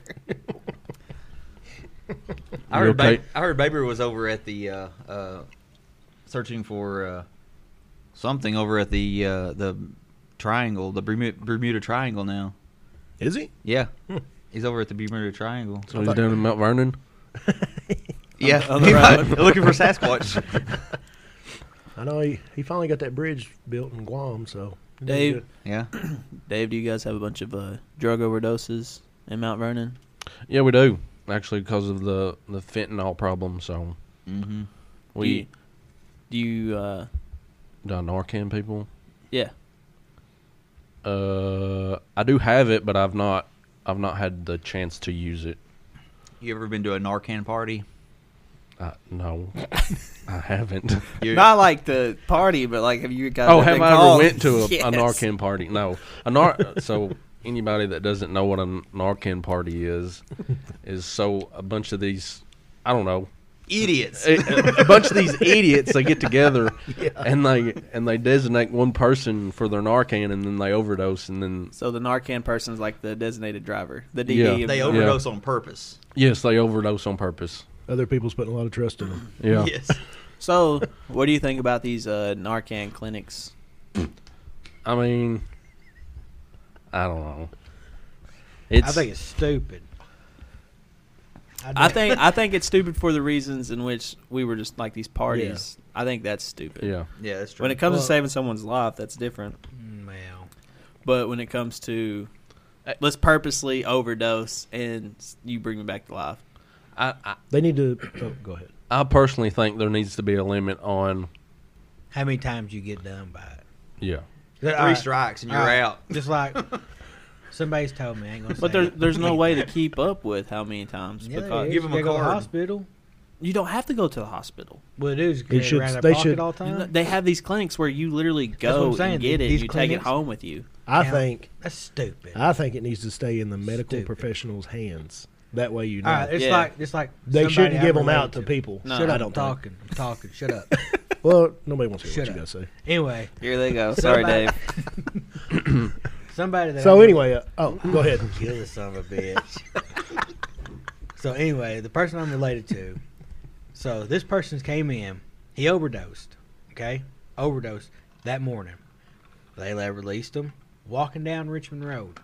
I heard, okay? I heard Baber was over at the searching for something over at the triangle, the Bermuda Triangle now. Is he? Yeah, he's over at the Bermuda Triangle. so he's down in Mount Vernon. Yeah, on the road. looking for Sasquatch. I know he finally got that bridge built in Guam. So Dave, Yeah, Dave, do you guys have a bunch of drug overdoses in Mount Vernon? Yeah, we do actually because of the fentanyl problem. So mm-hmm. we Do you Narcan people. yeah. I do have it, but I've not had the chance to use it. You ever been to a Narcan party? No, I haven't. Not like the party, but like have you guys Oh, ever have been I ever called? went to a Yes. Narcan party? No. So anybody that doesn't know what a Narcan party is so a bunch of these, I don't know, Idiots. a bunch of these idiots, they get together and they designate one person for their Narcan and then they overdose and then So the Narcan person's like the designated driver, the DD. Yeah. of They the- overdose on purpose. yes, they overdose on purpose. Other people's putting a lot of trust in him. Yeah. Yes. So what do you think about these Narcan clinics? I mean, I don't know. I think it's stupid. I think it's stupid for the reasons in which we were just like these parties. I think that's stupid. Yeah. Yeah, that's true. When it comes Well- to saving someone's life, that's different. Well, But when it comes to let's purposely overdose and you bring me back to life. They need to. Oh, go ahead. I personally think there needs to be a limit on. how many times you get done by it? Yeah. Three strikes and you're out. Just like somebody's told me, I ain't gonna say But it. there's no way to keep up with how many times Yeah, because Give 'em a you gotta go to the card. hospital. you don't have to go to the hospital. Well, it is It should- around their they pocket should- all the time. They have these clinics where you literally what go I'm saying. and get it. These And you take it clinics- home with you. I Yeah. think That's stupid. it needs to stay in the medical Stupid. professionals' hands. That way, you know, All right, it's Yeah. like they somebody shouldn't give I'm them out to related people. No, Shut I up! don't I'm think. talking. I'm talking. Shut up. Well, nobody wants to hear Shut what you up. gotta say. Anyway, Here they go. Sorry, Somebody- Dave. somebody that. So I'm- anyway, go ahead. You're the son of a bitch. So anyway, the person I'm related to. So this person came in. He overdosed. Okay, overdosed that morning. They released him walking down Richmond Road.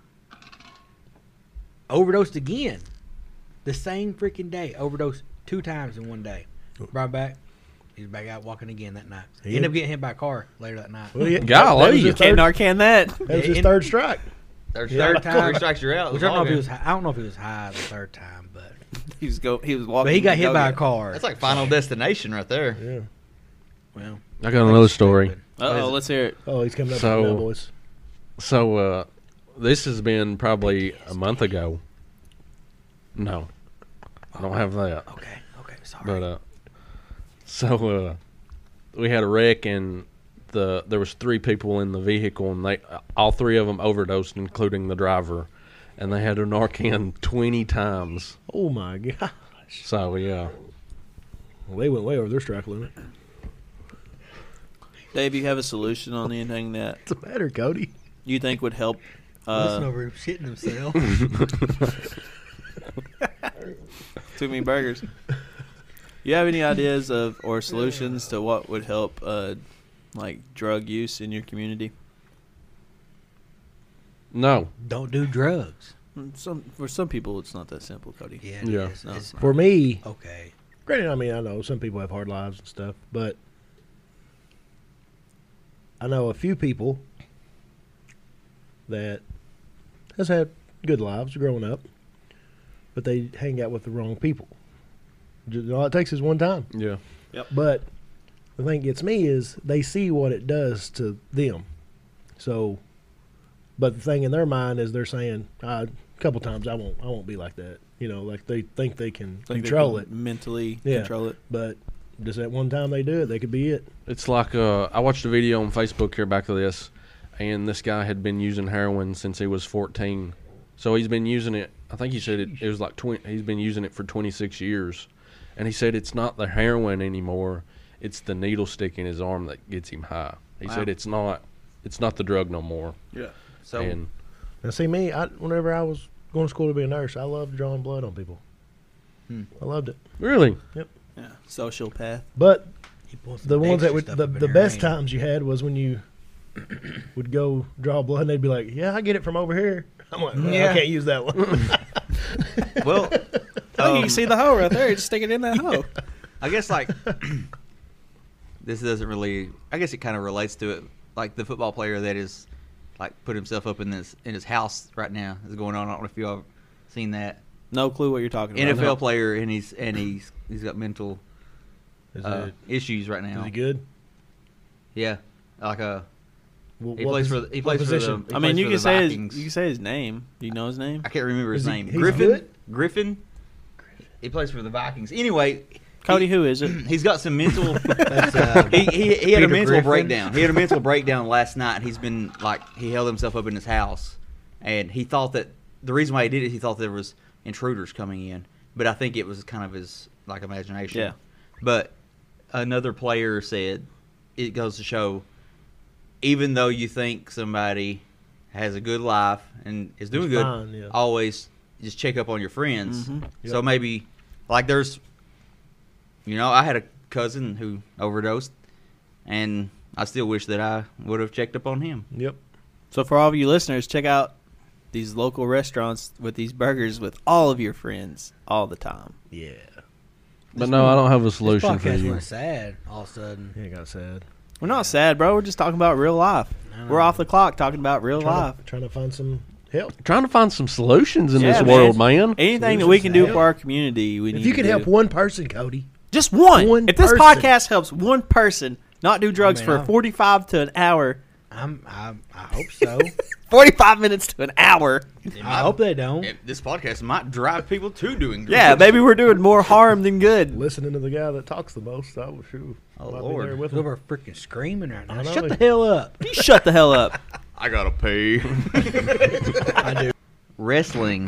Overdosed again. The same freaking day. Overdosed 2 times in one day. Brought back. He's back out walking again that night. He- Ended up getting hit by a car later that night. Well, yeah, Golly. that was his Can't third, Narcan that. that was his third strike. Third, Yeah. third time. 3 strikes, you're out. Which I don't know if he was. I don't know if he was high the third time, but He was walking. he got to hit go by a get it. car. That's like Final Destination right there. Yeah. Well, I got another story. stupid. Uh-oh, let's hear it. Oh, he's coming up So- now, boys. So this has been probably a month ago. No, I don't have that. Okay, sorry. But so we had a wreck and there was 3 people in the vehicle and they all 3 of them overdosed, including the driver, and they had a Narcan 20 times. Oh my gosh. So yeah, Well, they went way over their strike limit. Dave, you have a solution on anything that What's the matter, Cody? you think would help? Listen over him shitting himself. Too many burgers. You have any ideas of or solutions to what would help, like drug use in your community? No. Don't do drugs. For some people, it's not that simple, Cody. Yeah, Yeah. it is. No, It's- it's not. For me, okay. granted, I mean, I know some people have hard lives and stuff, but I know a few people that has had good lives growing up, but they hang out with the wrong people. All it takes is one time. Yeah. But the thing that gets me is they see what it does to them. So, but the thing in their mind is they're saying, a couple times I won't be like that. You know, like they think they can Like they control can it. mentally Yeah. control it. But just that one time they do it, they could be it. It's like I watched a video on Facebook here back to this, and this guy had been using heroin since he was 14. So he's been using it. I think he said it was like 20. He's been using it for 26 years, and he said it's not the heroin anymore. It's the needle stick in his arm that gets him high. He Wow. said it's not the drug no more. Yeah. So And Now, see me, whenever I was going to school to be a nurse, I loved drawing blood on people. I loved it. really, Yeah. Sociopath. But He pulls some the ones that extra would stuff the up in the there, best ain't times you had was when you would go draw blood and they'd be like, "Yeah, I get it from over here." I'm like, well, Yeah. I can't use that one. well, Oh, you can see the hole right there. You just stick it in that hole. I guess like this doesn't really. I guess it kind of relates to it. Like the football player that is like put himself up in his house right now is going on. I don't know if you all have seen that. No clue what you're talking about. NFL player and he's got mental Is, issues right is now. he good? Yeah, like Wh- he what plays pos- for he what plays for the. position? He I mean, plays you for can the say Vikings. you can say his name. Do you know his name? I can't remember his Is he- name. he's Griffin. good? Griffin. He plays for the Vikings. Anyway, Cody, who is it? he's got some mental. That's, he had a Peter mental Griffin. breakdown. He had a mental breakdown last night. He's been like he held himself up in his house, and he thought that the reason why he did it, he thought there was intruders coming in. But I think it was kind of his like imagination. Yeah. But another player said it goes to show, even though you think somebody has a good life and is doing It's good, fine, yeah. always just check up on your friends. Mhm. So Yep. maybe like there's, I had a cousin who overdosed, and I still wish that I would have checked up on him. Yep. So for all of you listeners, check out these local restaurants with these burgers with all of your friends all the time. Yeah. but no, I don't have a this solution for podcast you. went sad all of a sudden. Yeah, got sad. We're not sad, bro. We're just talking about real life. I know. We're off the clock talking about real life. Trying to find some help. Trying to find some solutions in Yeah, this man. world, man. Anything that we can do Solutions. for our community, we need If you to could do. help one person, Cody. Just one. One If this person. podcast helps one person not do drugs I mean, for I'm- 45 to an hour, I hope so. 45 minutes to an hour, I hope they don't. This podcast might drive people to doing. yeah, maybe we're doing more harm than good. Listening to the guy that talks the most, I was sure. Oh, might Lord. be there with Look him. over freaking screaming right now. I know. Shut the hell up. You shut the hell up. I gotta pee. I do. Wrestling.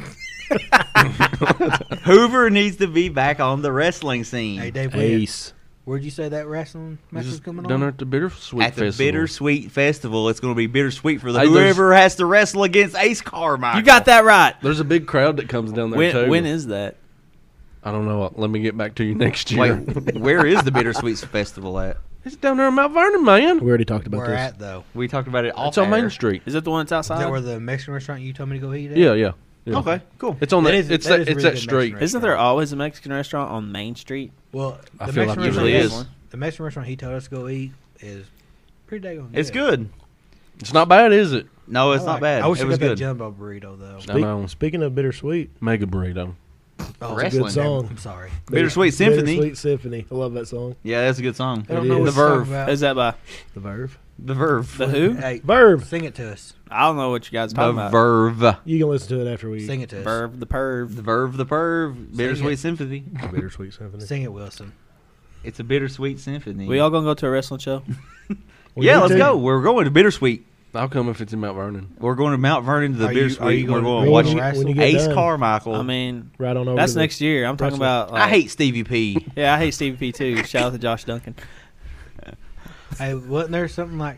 Hoover needs to be back on the wrestling scene. Hey, Dave, Ace. where'd you say that wrestling match was Just coming down there on? at the Bittersweet At the Festival. Bittersweet Festival, it's going to be bittersweet for the Hey, there's- whoever has to wrestle against Ace Carmichael. You got that right. There's a big crowd that comes down there too. When is that? I don't know. Let me get back to you next year. Wait, where is the Bittersweet Festival at? It's down there in Mount Vernon, man. We already talked about Where this. at, though? We talked about it off It's on air. Main Street. Is that the one that's Is outside? that where the Mexican restaurant you told me to go eat at? Yeah, yeah. yeah. Okay, cool. It's on That that. is- It's that that. is It's really that good street. Mexican Isn't there always a Mexican restaurant on Main Street? Well, I the feel Mexican like it usually restaurant- is. The Mexican restaurant he told us to go eat is pretty daggone good. It's good. It's not bad, is it? No, it's I not like bad. I wish it I was got that good. jumbo burrito though. I know. Speaking of bittersweet, Mega burrito. Oh, Wrestling. it's a good song. I'm sorry. Bittersweet Symphony. Bittersweet Symphony. I love that song. Yeah, that's a good song. I don't It know is. what The it's talking Verve. about. Is that by The Verve. The Verve. the Who? Hey, Verve. sing it to us. I don't know what you guys are The talking about. Verve. You can listen to it after we Sing it to us. Verve, the perv. The Verve, the Perv. Bittersweet it. Symphony. Bittersweet Symphony. Sing it, Wilson. It's a bittersweet symphony. We all gonna go to a wrestling show? We yeah, need let's to. go. We're going to Bittersweet. I'll come if it's in Mount Vernon. We're going to Mount Vernon to the Are you Bittersweet. We're gonna- going are to you watch gonna when wrestle? you get Ace done, Carmichael. I mean, right on over. that's to the- next year. I'm talking wrestling. about. Like, I hate Stevie P. Yeah, I hate Stevie P too. Shout out to Josh Duncan. Hey, wasn't there something like,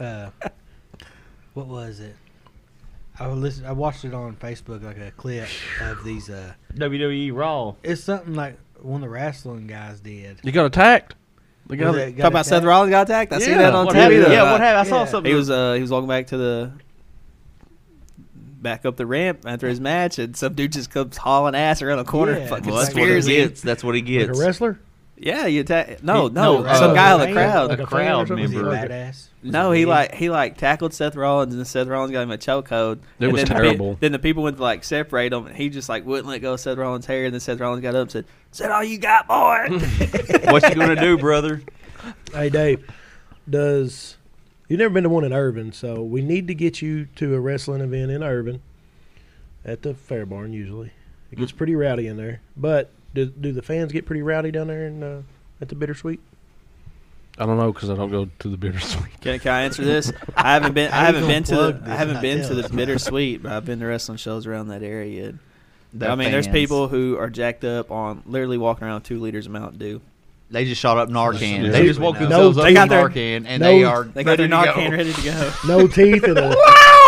what was it? I watched it on Facebook, like a clip of these. WWE Raw. It's something like one of the wrestling guys did. You got attacked. They got Was it. it- Talk about Seth Rollins got attacked. I see that on what TV. happened? though. Yeah, what happened? I saw Yeah. something. He was walking back to the back up the ramp after his match, and some dude just comes hauling ass around the corner, Yeah. fucking Well, that's what he spears him. gets. That's what he Like gets. a wrestler? Yeah, you attack. No, No, some guy in the fan? crowd. Like A a fan or crowd something? Was he a member. badass? No, he tackled Seth Rollins, and then Seth Rollins got him a chokehold. It and was then terrible. Then the people went to like separate him, and he just like wouldn't let go of Seth Rollins' hair. And then Seth Rollins got up and said, "All you got, boy." What you gonna do, brother? Hey, Dave, you've never been to one in Irvin, so we need to get you to a wrestling event in Irvin at the Fair Barn usually. It gets pretty rowdy in there. But do the fans get pretty rowdy down there at the Bittersweet? I don't know because I don't go to the Bittersweet. Can I answer this? I haven't been. I How you haven't gonna been to plug the. this I haven't and been not to tell the us? Bittersweet, but I've been to wrestling shows around that area. The I mean, there's fans. people who are jacked up on literally walking around 2 liters of Mountain Dew. They just shot up Narcan. Yeah. They just woke No, themselves they up got with their- Narcan, and no, they are They got their ready to Narcan go. ready to go. No teeth and a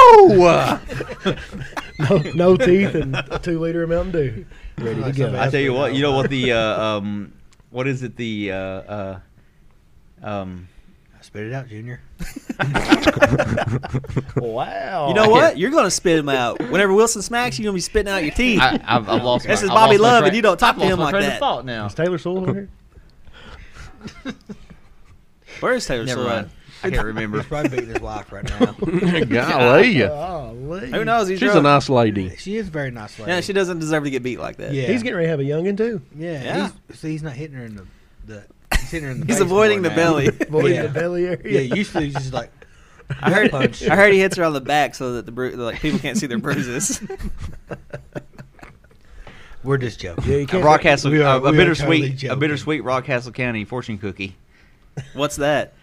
Whoa! no teeth and a 2 liter of Mountain Dew ready to Like go. somebody I tell you what. You know what the what is it? Spit it out, Junior. Wow. You know what? You're gonna spit him out. Whenever Wilson smacks you, you're gonna be spitting out your teeth. I've lost. This my- is I've Bobby lost my Love, train- and you don't talk I've to him lost my like train that. of thought now. Is Taylor Swift on here? Where is Taylor Never Swift? mind. I can't remember. He's probably beating his wife right now. Golly. Who knows? He's She's a drunk. nice lady. She is a very nice lady. Yeah, she doesn't deserve to get beat like that. Yeah. He's getting ready to have a youngin' too. Yeah. Yeah. He's not hitting her in the he's hitting her in the He's face avoiding more the now. belly. Avoiding Yeah. the belly area. Yeah, usually he's just like I heard. punch. I heard he hits her on the back so that like people can't see their bruises. We're just joking. Yeah, you A can't. Rockcastle, we are totally bittersweet, joking. a bittersweet Rockcastle County fortune cookie. What's that?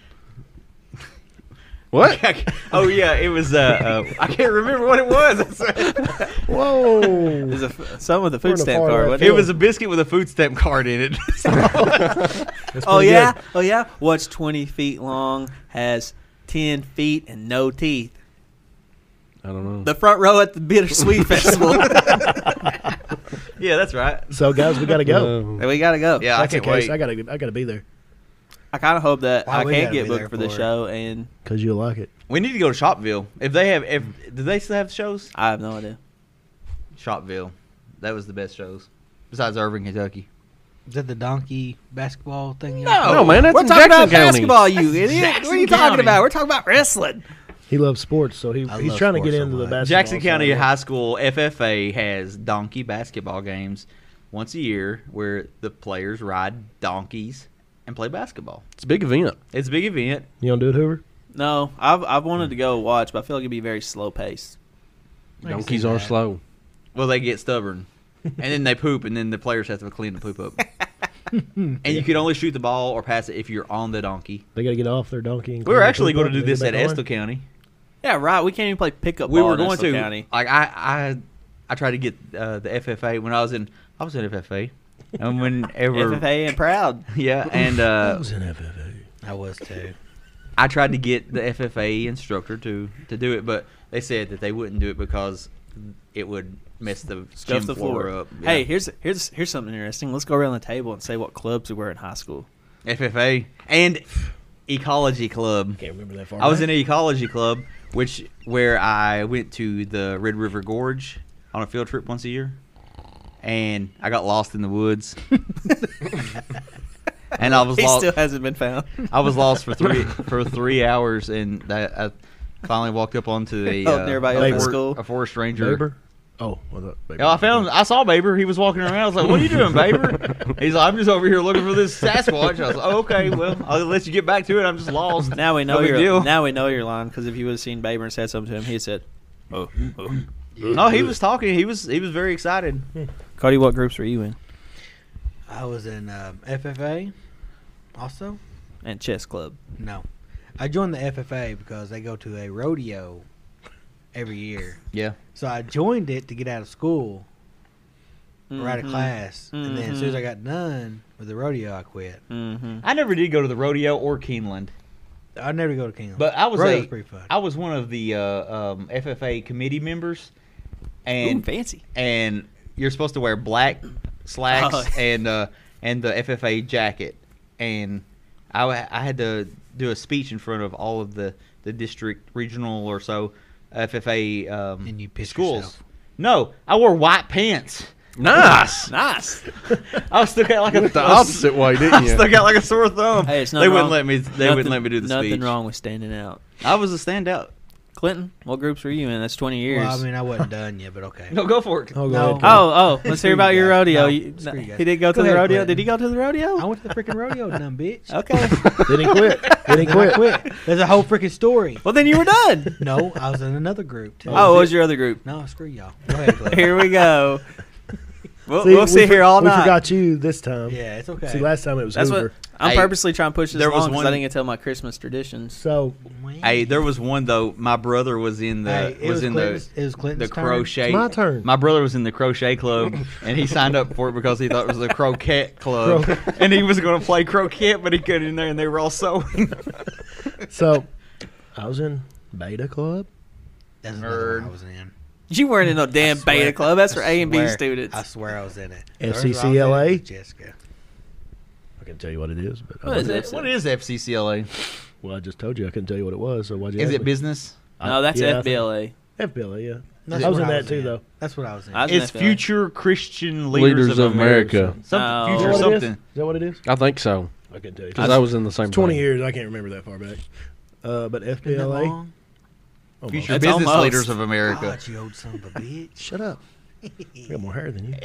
What? Oh yeah, it was. I can't remember what it was. Whoa. Is a something with a We're in food the stamp far card? left Wasn't It it? was a biscuit with a food stamp card in it. That's Oh pretty yeah, good. oh yeah. What's 20 feet long, has 10 feet, and no teeth? I don't know. The front row at the Bittersweet Festival. Yeah, that's right. So guys, we gotta go. We gotta go. Yeah, I That's the can't case. wait. I gotta be there I kind of hope that Why I we can gotta get be booked there for the for it? show, and because you'll like it. We need to go to Shopville. If they have, do they still have shows? I have no idea. Shopville, that was the best shows besides Irving, Kentucky. Is that the donkey basketball thing? No, man, that's We're in talking Jackson about County. basketball, you idiot. What are Jackson you talking County. about? We're talking about wrestling. He loves sports, so I he's love trying to get sports so into the much. basketball. Jackson County side. High School FFA has donkey basketball games once a year where the players ride donkeys and play basketball. It's a big event. It's a big event. You gonna do it, Hoover? No, I've wanted to go watch, but I feel like it'd be very slow paced. I can Donkeys see are that. slow. Well, they get stubborn, and then they poop, and then the players have to clean the poop up. And you can only shoot the ball or pass it if you're on the donkey. They gotta get off their donkey. And We were clean the actually poop going to up do and this get at back on. Estill County. Yeah, right. We can't even play pickup We ball were in going Estill to. County. Like I tried to get the FFA when I was in FFA, and whenever FFA and proud. yeah, and I was in FFA. I was too. I tried to get the FFA instructor to do it, but they said that they wouldn't do it because it would mess the Stuff gym the floor floor. up. Hey, Yeah. here's something interesting. Let's go around the table and say what clubs we were in high school. FFA and Ecology Club. Can't remember that far. I was in back. an ecology club, where I went to the Red River Gorge on a field trip once a year, and I got lost in the woods. And I was He lost. still hasn't been found. I was lost for 3 hours, and I finally walked up onto a Helped everybody off at school. a forest ranger. Baber? Oh, was that Baber? Yeah, I saw Baber. He was walking around. I was like, "What are you doing, Baber?" He's like, "I'm just over here looking for this Sasquatch." I was like, "Oh, okay. Well, I'll let you get back to it. I'm just lost." Now we know No big you're deal. now we know you're lying because if you would have seen Baber and said something to him, he'd said, "Oh, oh." No, he was talking. He was very excited. Cody, what groups were you in? I was in FFA. Also, And chess club. no, I joined the FFA because they go to a rodeo every year. Yeah. So I joined it to get out of school, or out of Mhm. class, and then as soon as I Mhm. got done with the rodeo, I quit. Mhm. I never did go to the rodeo or Keeneland. I'd never go to Kingdom. But I was Rodeo's pretty fun. I was one of the FFA committee members, Ooh, and fancy. and you're supposed to wear black slacks Oh. and the FFA jacket, and I had to do a speech in front of all of the district, regional or so FFA And you pissed schools. yourself. No, I wore white pants. Nice. Nice. I was stuck out like Went the opposite way, didn't you? Stuck out like a sore thumb. Hey, it's they nothing wouldn't wrong. let me. They wouldn't let me do the Nothing speech. wrong with standing out. I was a standout. Clinton, what groups were you in? That's 20 years. Well, I mean, I wasn't done yet, but okay. No, go for it. Oh, go No. ahead. oh, let's hear about your guys. rodeo. No, You- screw you guys. he didn't go to Go the ahead, rodeo. Clinton. Did he go to the rodeo? I went to the freaking rodeo, dumb bitch. Okay. Then he quit. Then he Then I quit. quit. There's a whole freaking story. Well, then you were done. No, I was in another group too. Oh, what was your other group? No, screw y'all. Go ahead, Cliff. Here we go. We'll See, sit here all we night. forgot you this time. Yeah, it's okay. See, last time it was That's Hoover. what I'm Hey, purposely trying to push this there was along because I one- didn't get to tell my Christmas traditions. So Hey, there was one though. My brother was in the Hey, it was in it was Clinton's the turn. crochet. it's my turn. My brother was in the crochet club, and he signed up for it because he thought it was the croquet club, and he was going to play croquet, but he couldn't in there, and they were all sewing. So I was in Beta Club. That's another one Nerd. I was in. You weren't in no damn swear- beta club. That's for I A and B swear- students. I swear I was in it. FCCLA? With Jessica. I can tell you what it is, but What is it? What is FCCLA? Well, I just told you I couldn't tell you what it was. So why'd you Is ask it me? business? No, that's Yeah, I think- FBLA. FBLA, yeah. That's I was what in that too, though. That's what I was in. I was in It's FBLA. Future Christian Leaders, of America. Oh. Something, Is future that what it is? something. Is that what it is? I think so. I can tell you. Because I was in the same It's 20 thing. years. I can't remember that far back. But Isn't that FBLA. long? almost. Future That's Business almost. Leaders of America. God, you old son of a bitch. Shut up. I got more hair than you.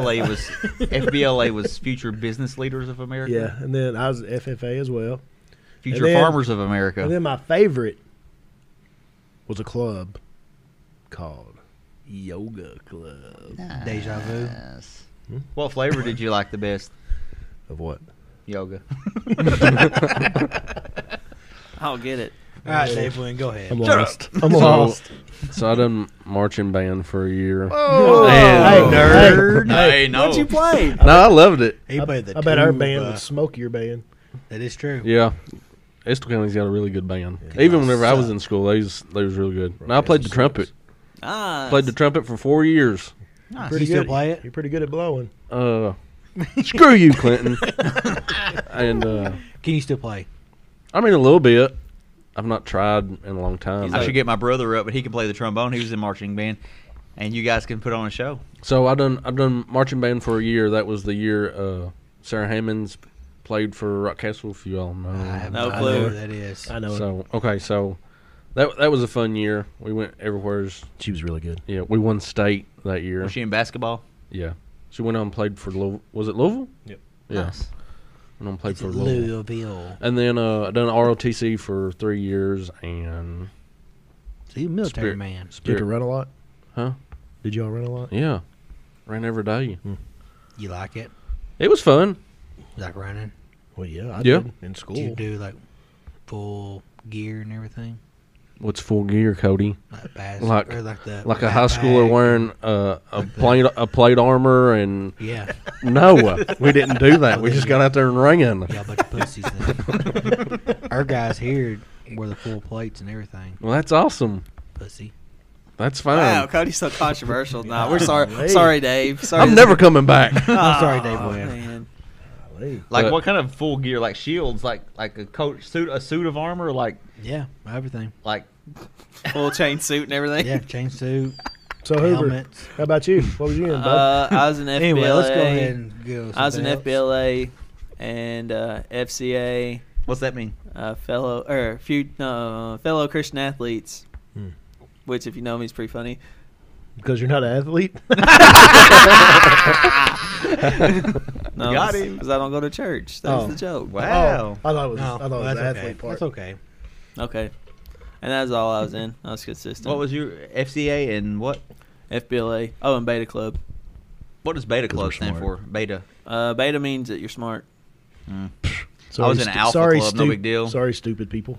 FBLA was Future Business Leaders of America. Yeah, and then I was at FFA as well. Future And then- Farmers of America. And then my favorite was a club called Yoga Club. Deja vu. Yes. What flavor did you like the best? Of what? Yoga. I'll get it. All right, Dave Wynn, go ahead. I'm Shut lost. up. I'm So- lost. So I done marching band for a year. Oh, And- Nerd. Hey, Hey, no. What'd you play? No, I loved it. He played the I bet our tuba. band was smokier band. That is true. Yeah. Estill County's got a really good band. Yeah. Even whenever I was Suck. in school, they was really good. And I played the trumpet. Ah, Played the trumpet for 4 years. Nice. Pretty You still good. play it? You're pretty good at blowing. Screw you, Clinton. And Can you still play? I mean a little bit. I've not tried in a long time. I should get my brother up, but he can play the trombone. He was in marching band, and you guys can put on a show. So I've done marching band for a year. That was the year Sarah Hammonds played for Rock Castle. If you all know. I have No no clue. clue who that is. I know. So okay, so that was a fun year. We went everywhere. She was really good. Yeah, we won state that year. Was she in basketball? Yeah, she went on and played for Louisville. Was it Louisville? Yep. Yeah, Nice. went on and played It's for at Louisville. Louisville. And then I done ROTC for 3 years and So you're a military Spirit. man. Did you run a lot? Huh? Did y'all run a lot? Yeah, ran every day. You like it? It was fun. You like running? Well, yeah, I Yeah. did in school. Do you do like full gear and everything? What's full gear, Cody? Like bass, Like- or like the Like a high schooler backpack? wearing a plate armor and Yeah, no, we didn't do that. We just got out there and ran. y'all bunch of pussies. Then. Our guys here wear the full plates and everything. Well, that's awesome. Pussy. That's fine. wow, Cody's so controversial. Nah, we're Golly. sorry. Sorry, Dave. Sorry. I'm never coming back. I'm sorry, Dave Oh, Wynn. man. Golly. Like But- what kind of full gear? Like shields? Like a coat suit? A suit of armor? Like Yeah, everything. Full chain suit and everything. Yeah, chain suit, So Hoover, helmets. how about you? What was you in, bud? I was in FBLA. Anyway, let's go ahead and go. I was in something else. FBLA and FCA. what's that mean? Fellow Christian athletes. Hmm. Which, if you know me, is pretty funny. Because you're not an athlete. No, Got him. because I don't go to church. That's Oh. the joke. Wow. Oh, I thought it was. No, I thought it was that's the okay. athlete part. That's okay. Okay, and that's all I was in. I was consistent. What was your FCA and what? FBLA? Oh, and Beta Club. What does Beta 'Cause Club we're stand for? smart. Beta. Beta means that you're smart. Mm. Sorry, was in Alpha Club, no big deal. Sorry, stupid people.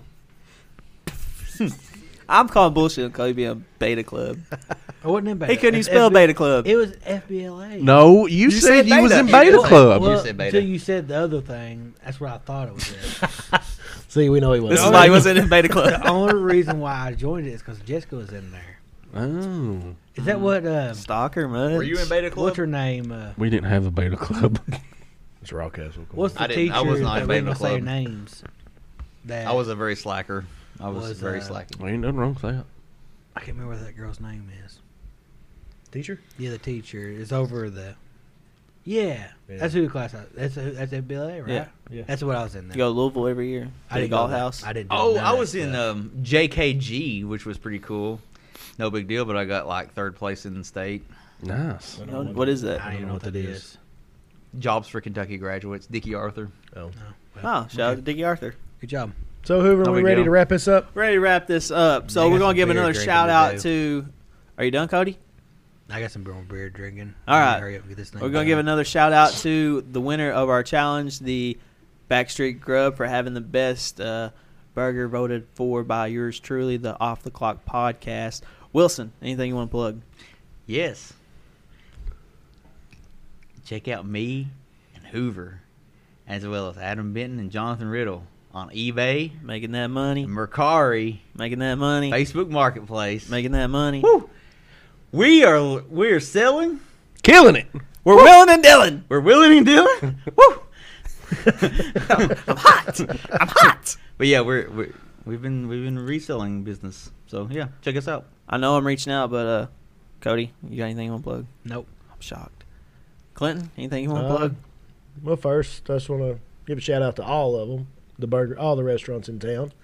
I'm calling bullshit on Cody being a Beta Club. I wasn't in beta. He couldn't even spell Beta Club. It was FBLA. No, you said said you was beta. in Beta Well, Club. You Well, said beta. until you said the other thing, that's what I thought it was. In. See, we know he was. This is why he wasn't in Beta Club. The only reason why I joined it is because Jessica was in there. Oh, Is that what? Stalker, man. Were you in Beta Club? What's her name? we didn't have a beta club. It's Rockcastle. What's the I didn't- teacher? I was not in that we Beta don't say her Club. names. That I was a very slacker. I was Was, very slacky. Ain't nothing wrong with that. I can't remember what that girl's name is. teacher? Yeah, the teacher is over the. Yeah, Yeah. that's who the class. That's at Bill A, right? Yeah. Yeah. That's what I was in You there. go to Louisville every year. I didn't go golf to that. house. I didn't. Do Oh, none I of was that in stuff. JKG, which was pretty cool. No big deal, but I got like third place in the state. Nice. You know, what is I that? don't even know what that is. Jobs for Kentucky graduates. Dickie Arthur. Oh. Oh, shout out to Dickie Arthur. Good job. So, Hoover, No we big ready deal. to wrap this up? Ready to wrap this up. So I we're got gonna some give beer another drinking shout to out do. to. Are you done, Cody? I got some beer drinking. All right. Hurry up and get this thing We're gonna done. give another shout out to the winner of our challenge, the Backstreet Grub, for having the best burger voted for by yours truly, the Off the Clock podcast. Wilson, anything you want to plug? Yes. Check out me and Hoover, as well as Adam Benton and Jonathan Riddle on eBay, Making that money. Mercari, Making that money. Facebook Marketplace. Making that money. Woo! We are selling. Killing it. We're willing and Dylan. We're willing and dealing. Woo! I'm hot. I'm hot. But yeah, we've been reselling business. So yeah, check us out. I know I'm reaching out, but Cody, you got anything you want to plug? Nope. I'm shocked. Clinton, anything you want to plug? Well, first, I just want to give a shout out to all of them, all the restaurants in town.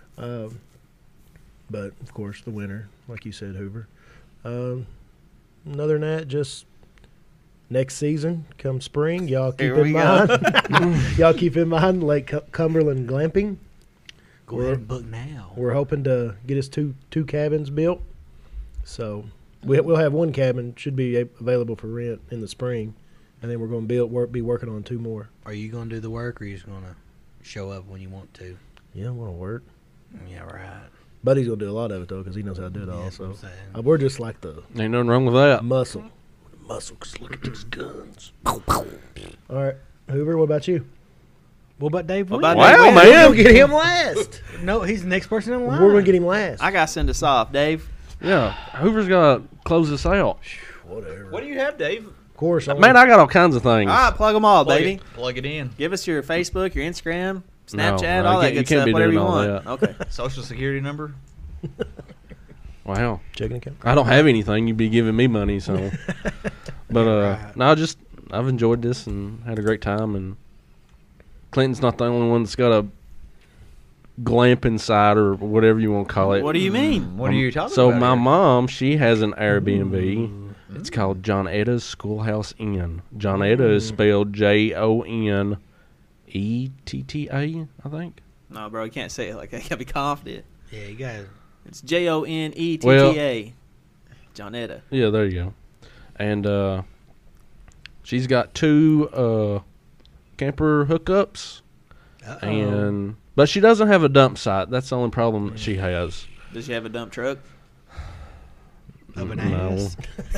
But of course, the winner, like you said, Hoover. Other than that, just next season, come spring, y'all keep Here we in go. mind. Y'all keep in mind Lake Cumberland Glamping. Go ahead and book now. We're hoping to get us two cabins built. So we'll have one cabin should be available for rent in the spring, and then we're going to be working on two more. Are you going to do the work, or are you just going to show up when you want to? Yeah, I want to work. Yeah, right. Buddy's going to do a lot of it though because he knows how to do it all. That's what So I'm saying. we're just like the Ain't nothing wrong with that. muscle. Cause look at these guns. All right, Hoover, what about you? What about Dave? What Williams? about Dave Wow, Williams? man. We're going to get him last. No, he's the next person in line. We're going to get him last. I got to send us off. Dave? Yeah, Hoover's got to close this out. Whatever. What do you have, Dave? Of course, Man, I got all kinds of things. All right, plug them all, baby. Plug it in. Give us your Facebook, your Instagram, No, Snapchat, no, all you that can't- you good can't stuff, be whatever doing you all want. that. Okay. Social security number. Wow. checking account. I don't have anything. You'd be giving me money, so. But right. no, I've enjoyed this and had a great time. And Clinton's not the only one that's got a glamping site or whatever you want to call it. What do you mean? What are you talking So about? my here? mom, she has an Airbnb. It's called John Etta's Schoolhouse Inn. John Etta is spelled JONETTA, I think. No, bro, you can't say it like that. You got to be confident. Yeah, you guys. It's JONETTA. Well- Jonetta. Yeah, there you go. And she's got two camper hookups, but she doesn't have a dump site. That's the only problem that she has. Does she have a dump truck? Of an No. ass.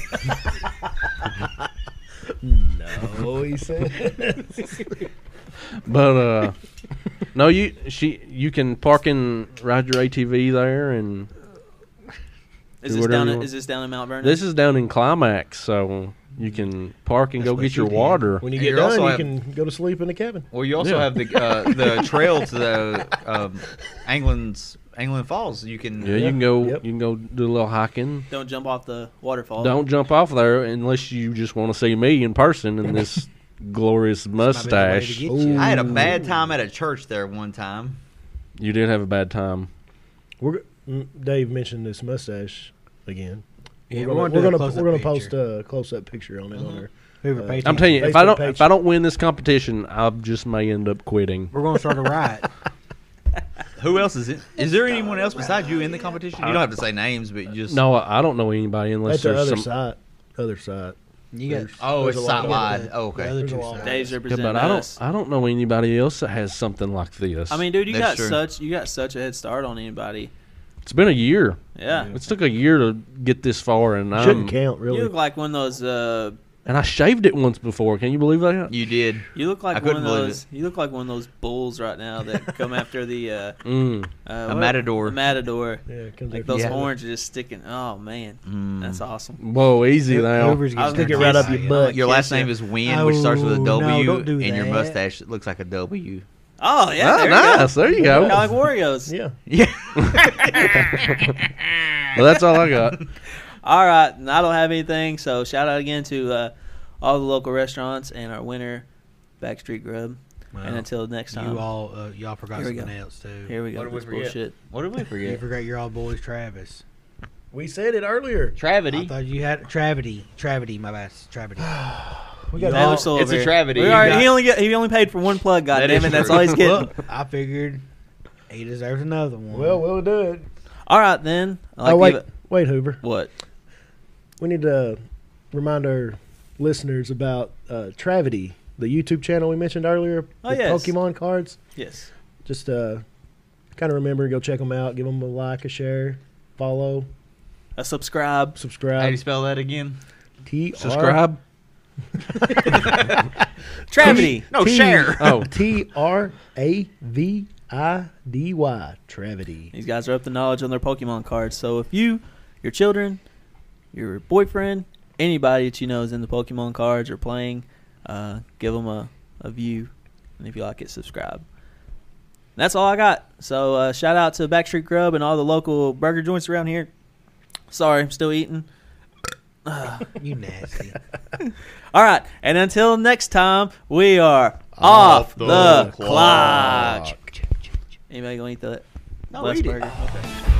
No, he said. But no, you can park and ride your ATV there, and Is Do this whatever down? you In, want. is this down in Mount Vernon? this is down in Climax, so you can park and That's go what get she your did. water. When you And get you done, also you have- can go to sleep in the cabin. Well, you also Yeah. have the trail to the Angling Falls. You can. Yeah, you can go. Yep. You can go do a little hiking. Don't jump off the waterfall. Don't jump off there unless you just want to see me in person and this glorious Might be the way to mustache. get you. I had a bad time at a church there one time. You did have a bad time. Dave mentioned this mustache again. Yeah, we're we're gonna do a close-up post picture. a close-up picture on it on there. Whoever uh, paid I'm telling you, if I Facebook don't page. if I don't win this competition, I just may end up quitting. We're going to start a riot. Who else is in? Is there anyone else besides you in the competition? You don't have to say names, but you just. No, I don't know anybody unless That's the there's other some. side. Other side. You got. Oh, There's it's a lot of- site-wide. Oh, okay. The other There's a two lot. sides. Dave's Yeah, representing but us. I don't know anybody else that has something like this. I mean, dude, you That's got true. such a head start on anybody. it's been a year. Yeah. It's took a year to get this far, and Shouldn't I'm count You really. look like one of those And I shaved it once before. Can you believe that? You did. You look I like one couldn't of believe those. You look like one of those bulls right now that come after the A matador. A matador. Yeah, it comes Like up- those Yeah. horns are just sticking. Oh man, that's awesome. Whoa, easy now. Hoover's I was getting Stick it right up your kissed. butt. Your last Kiss ya. name is Wynn, which starts with a Oh, W, no, don't do and your that. mustache looks like a W. Oh yeah, Oh, there nice. There you you go. go. Kind of like Warriors. Yeah. Yeah. Well, that's all I got. All right, and I don't have anything. So shout out again to all the local restaurants and our winner, Backstreet Grub. Well, And until next time, y'all forgot Here we something go. else too. here we go. What did we This forget? bullshit. What did we You forget? forgot your old boys, Travis. We said it earlier. I Travity. thought you had Travity. My bad, Travity. We got Taylor's still It's over a here. travity. We You already- got- he only paid for one plug. God That damn is it, that's true. all he's getting. I figured he deserves another one. Well, we'll do it. All right then. I like Oh, to wait. give it- Wait, Hoover. What? We need to remind our listeners about Travity, the YouTube channel we mentioned earlier. Oh, with yes. Pokemon cards. Yes. Just kind of remember, go check them out. Give them a like, a share, follow, A subscribe. How do subscribe. you spell that again? Subscribe. Travity. No, share. Oh. Travidy. Travity. These guys are up to knowledge on their Pokemon cards. So if you, your children, your boyfriend, anybody that you know is in the Pokemon cards or playing, give them a view. And if you like it, subscribe. That's all I got. So shout out to Backstreet Grub and all the local burger joints around here. Sorry, I'm still eating. You nasty. All right. And until next time, we are off the clock. Anybody going to eat that No, last eat it. burger? Okay.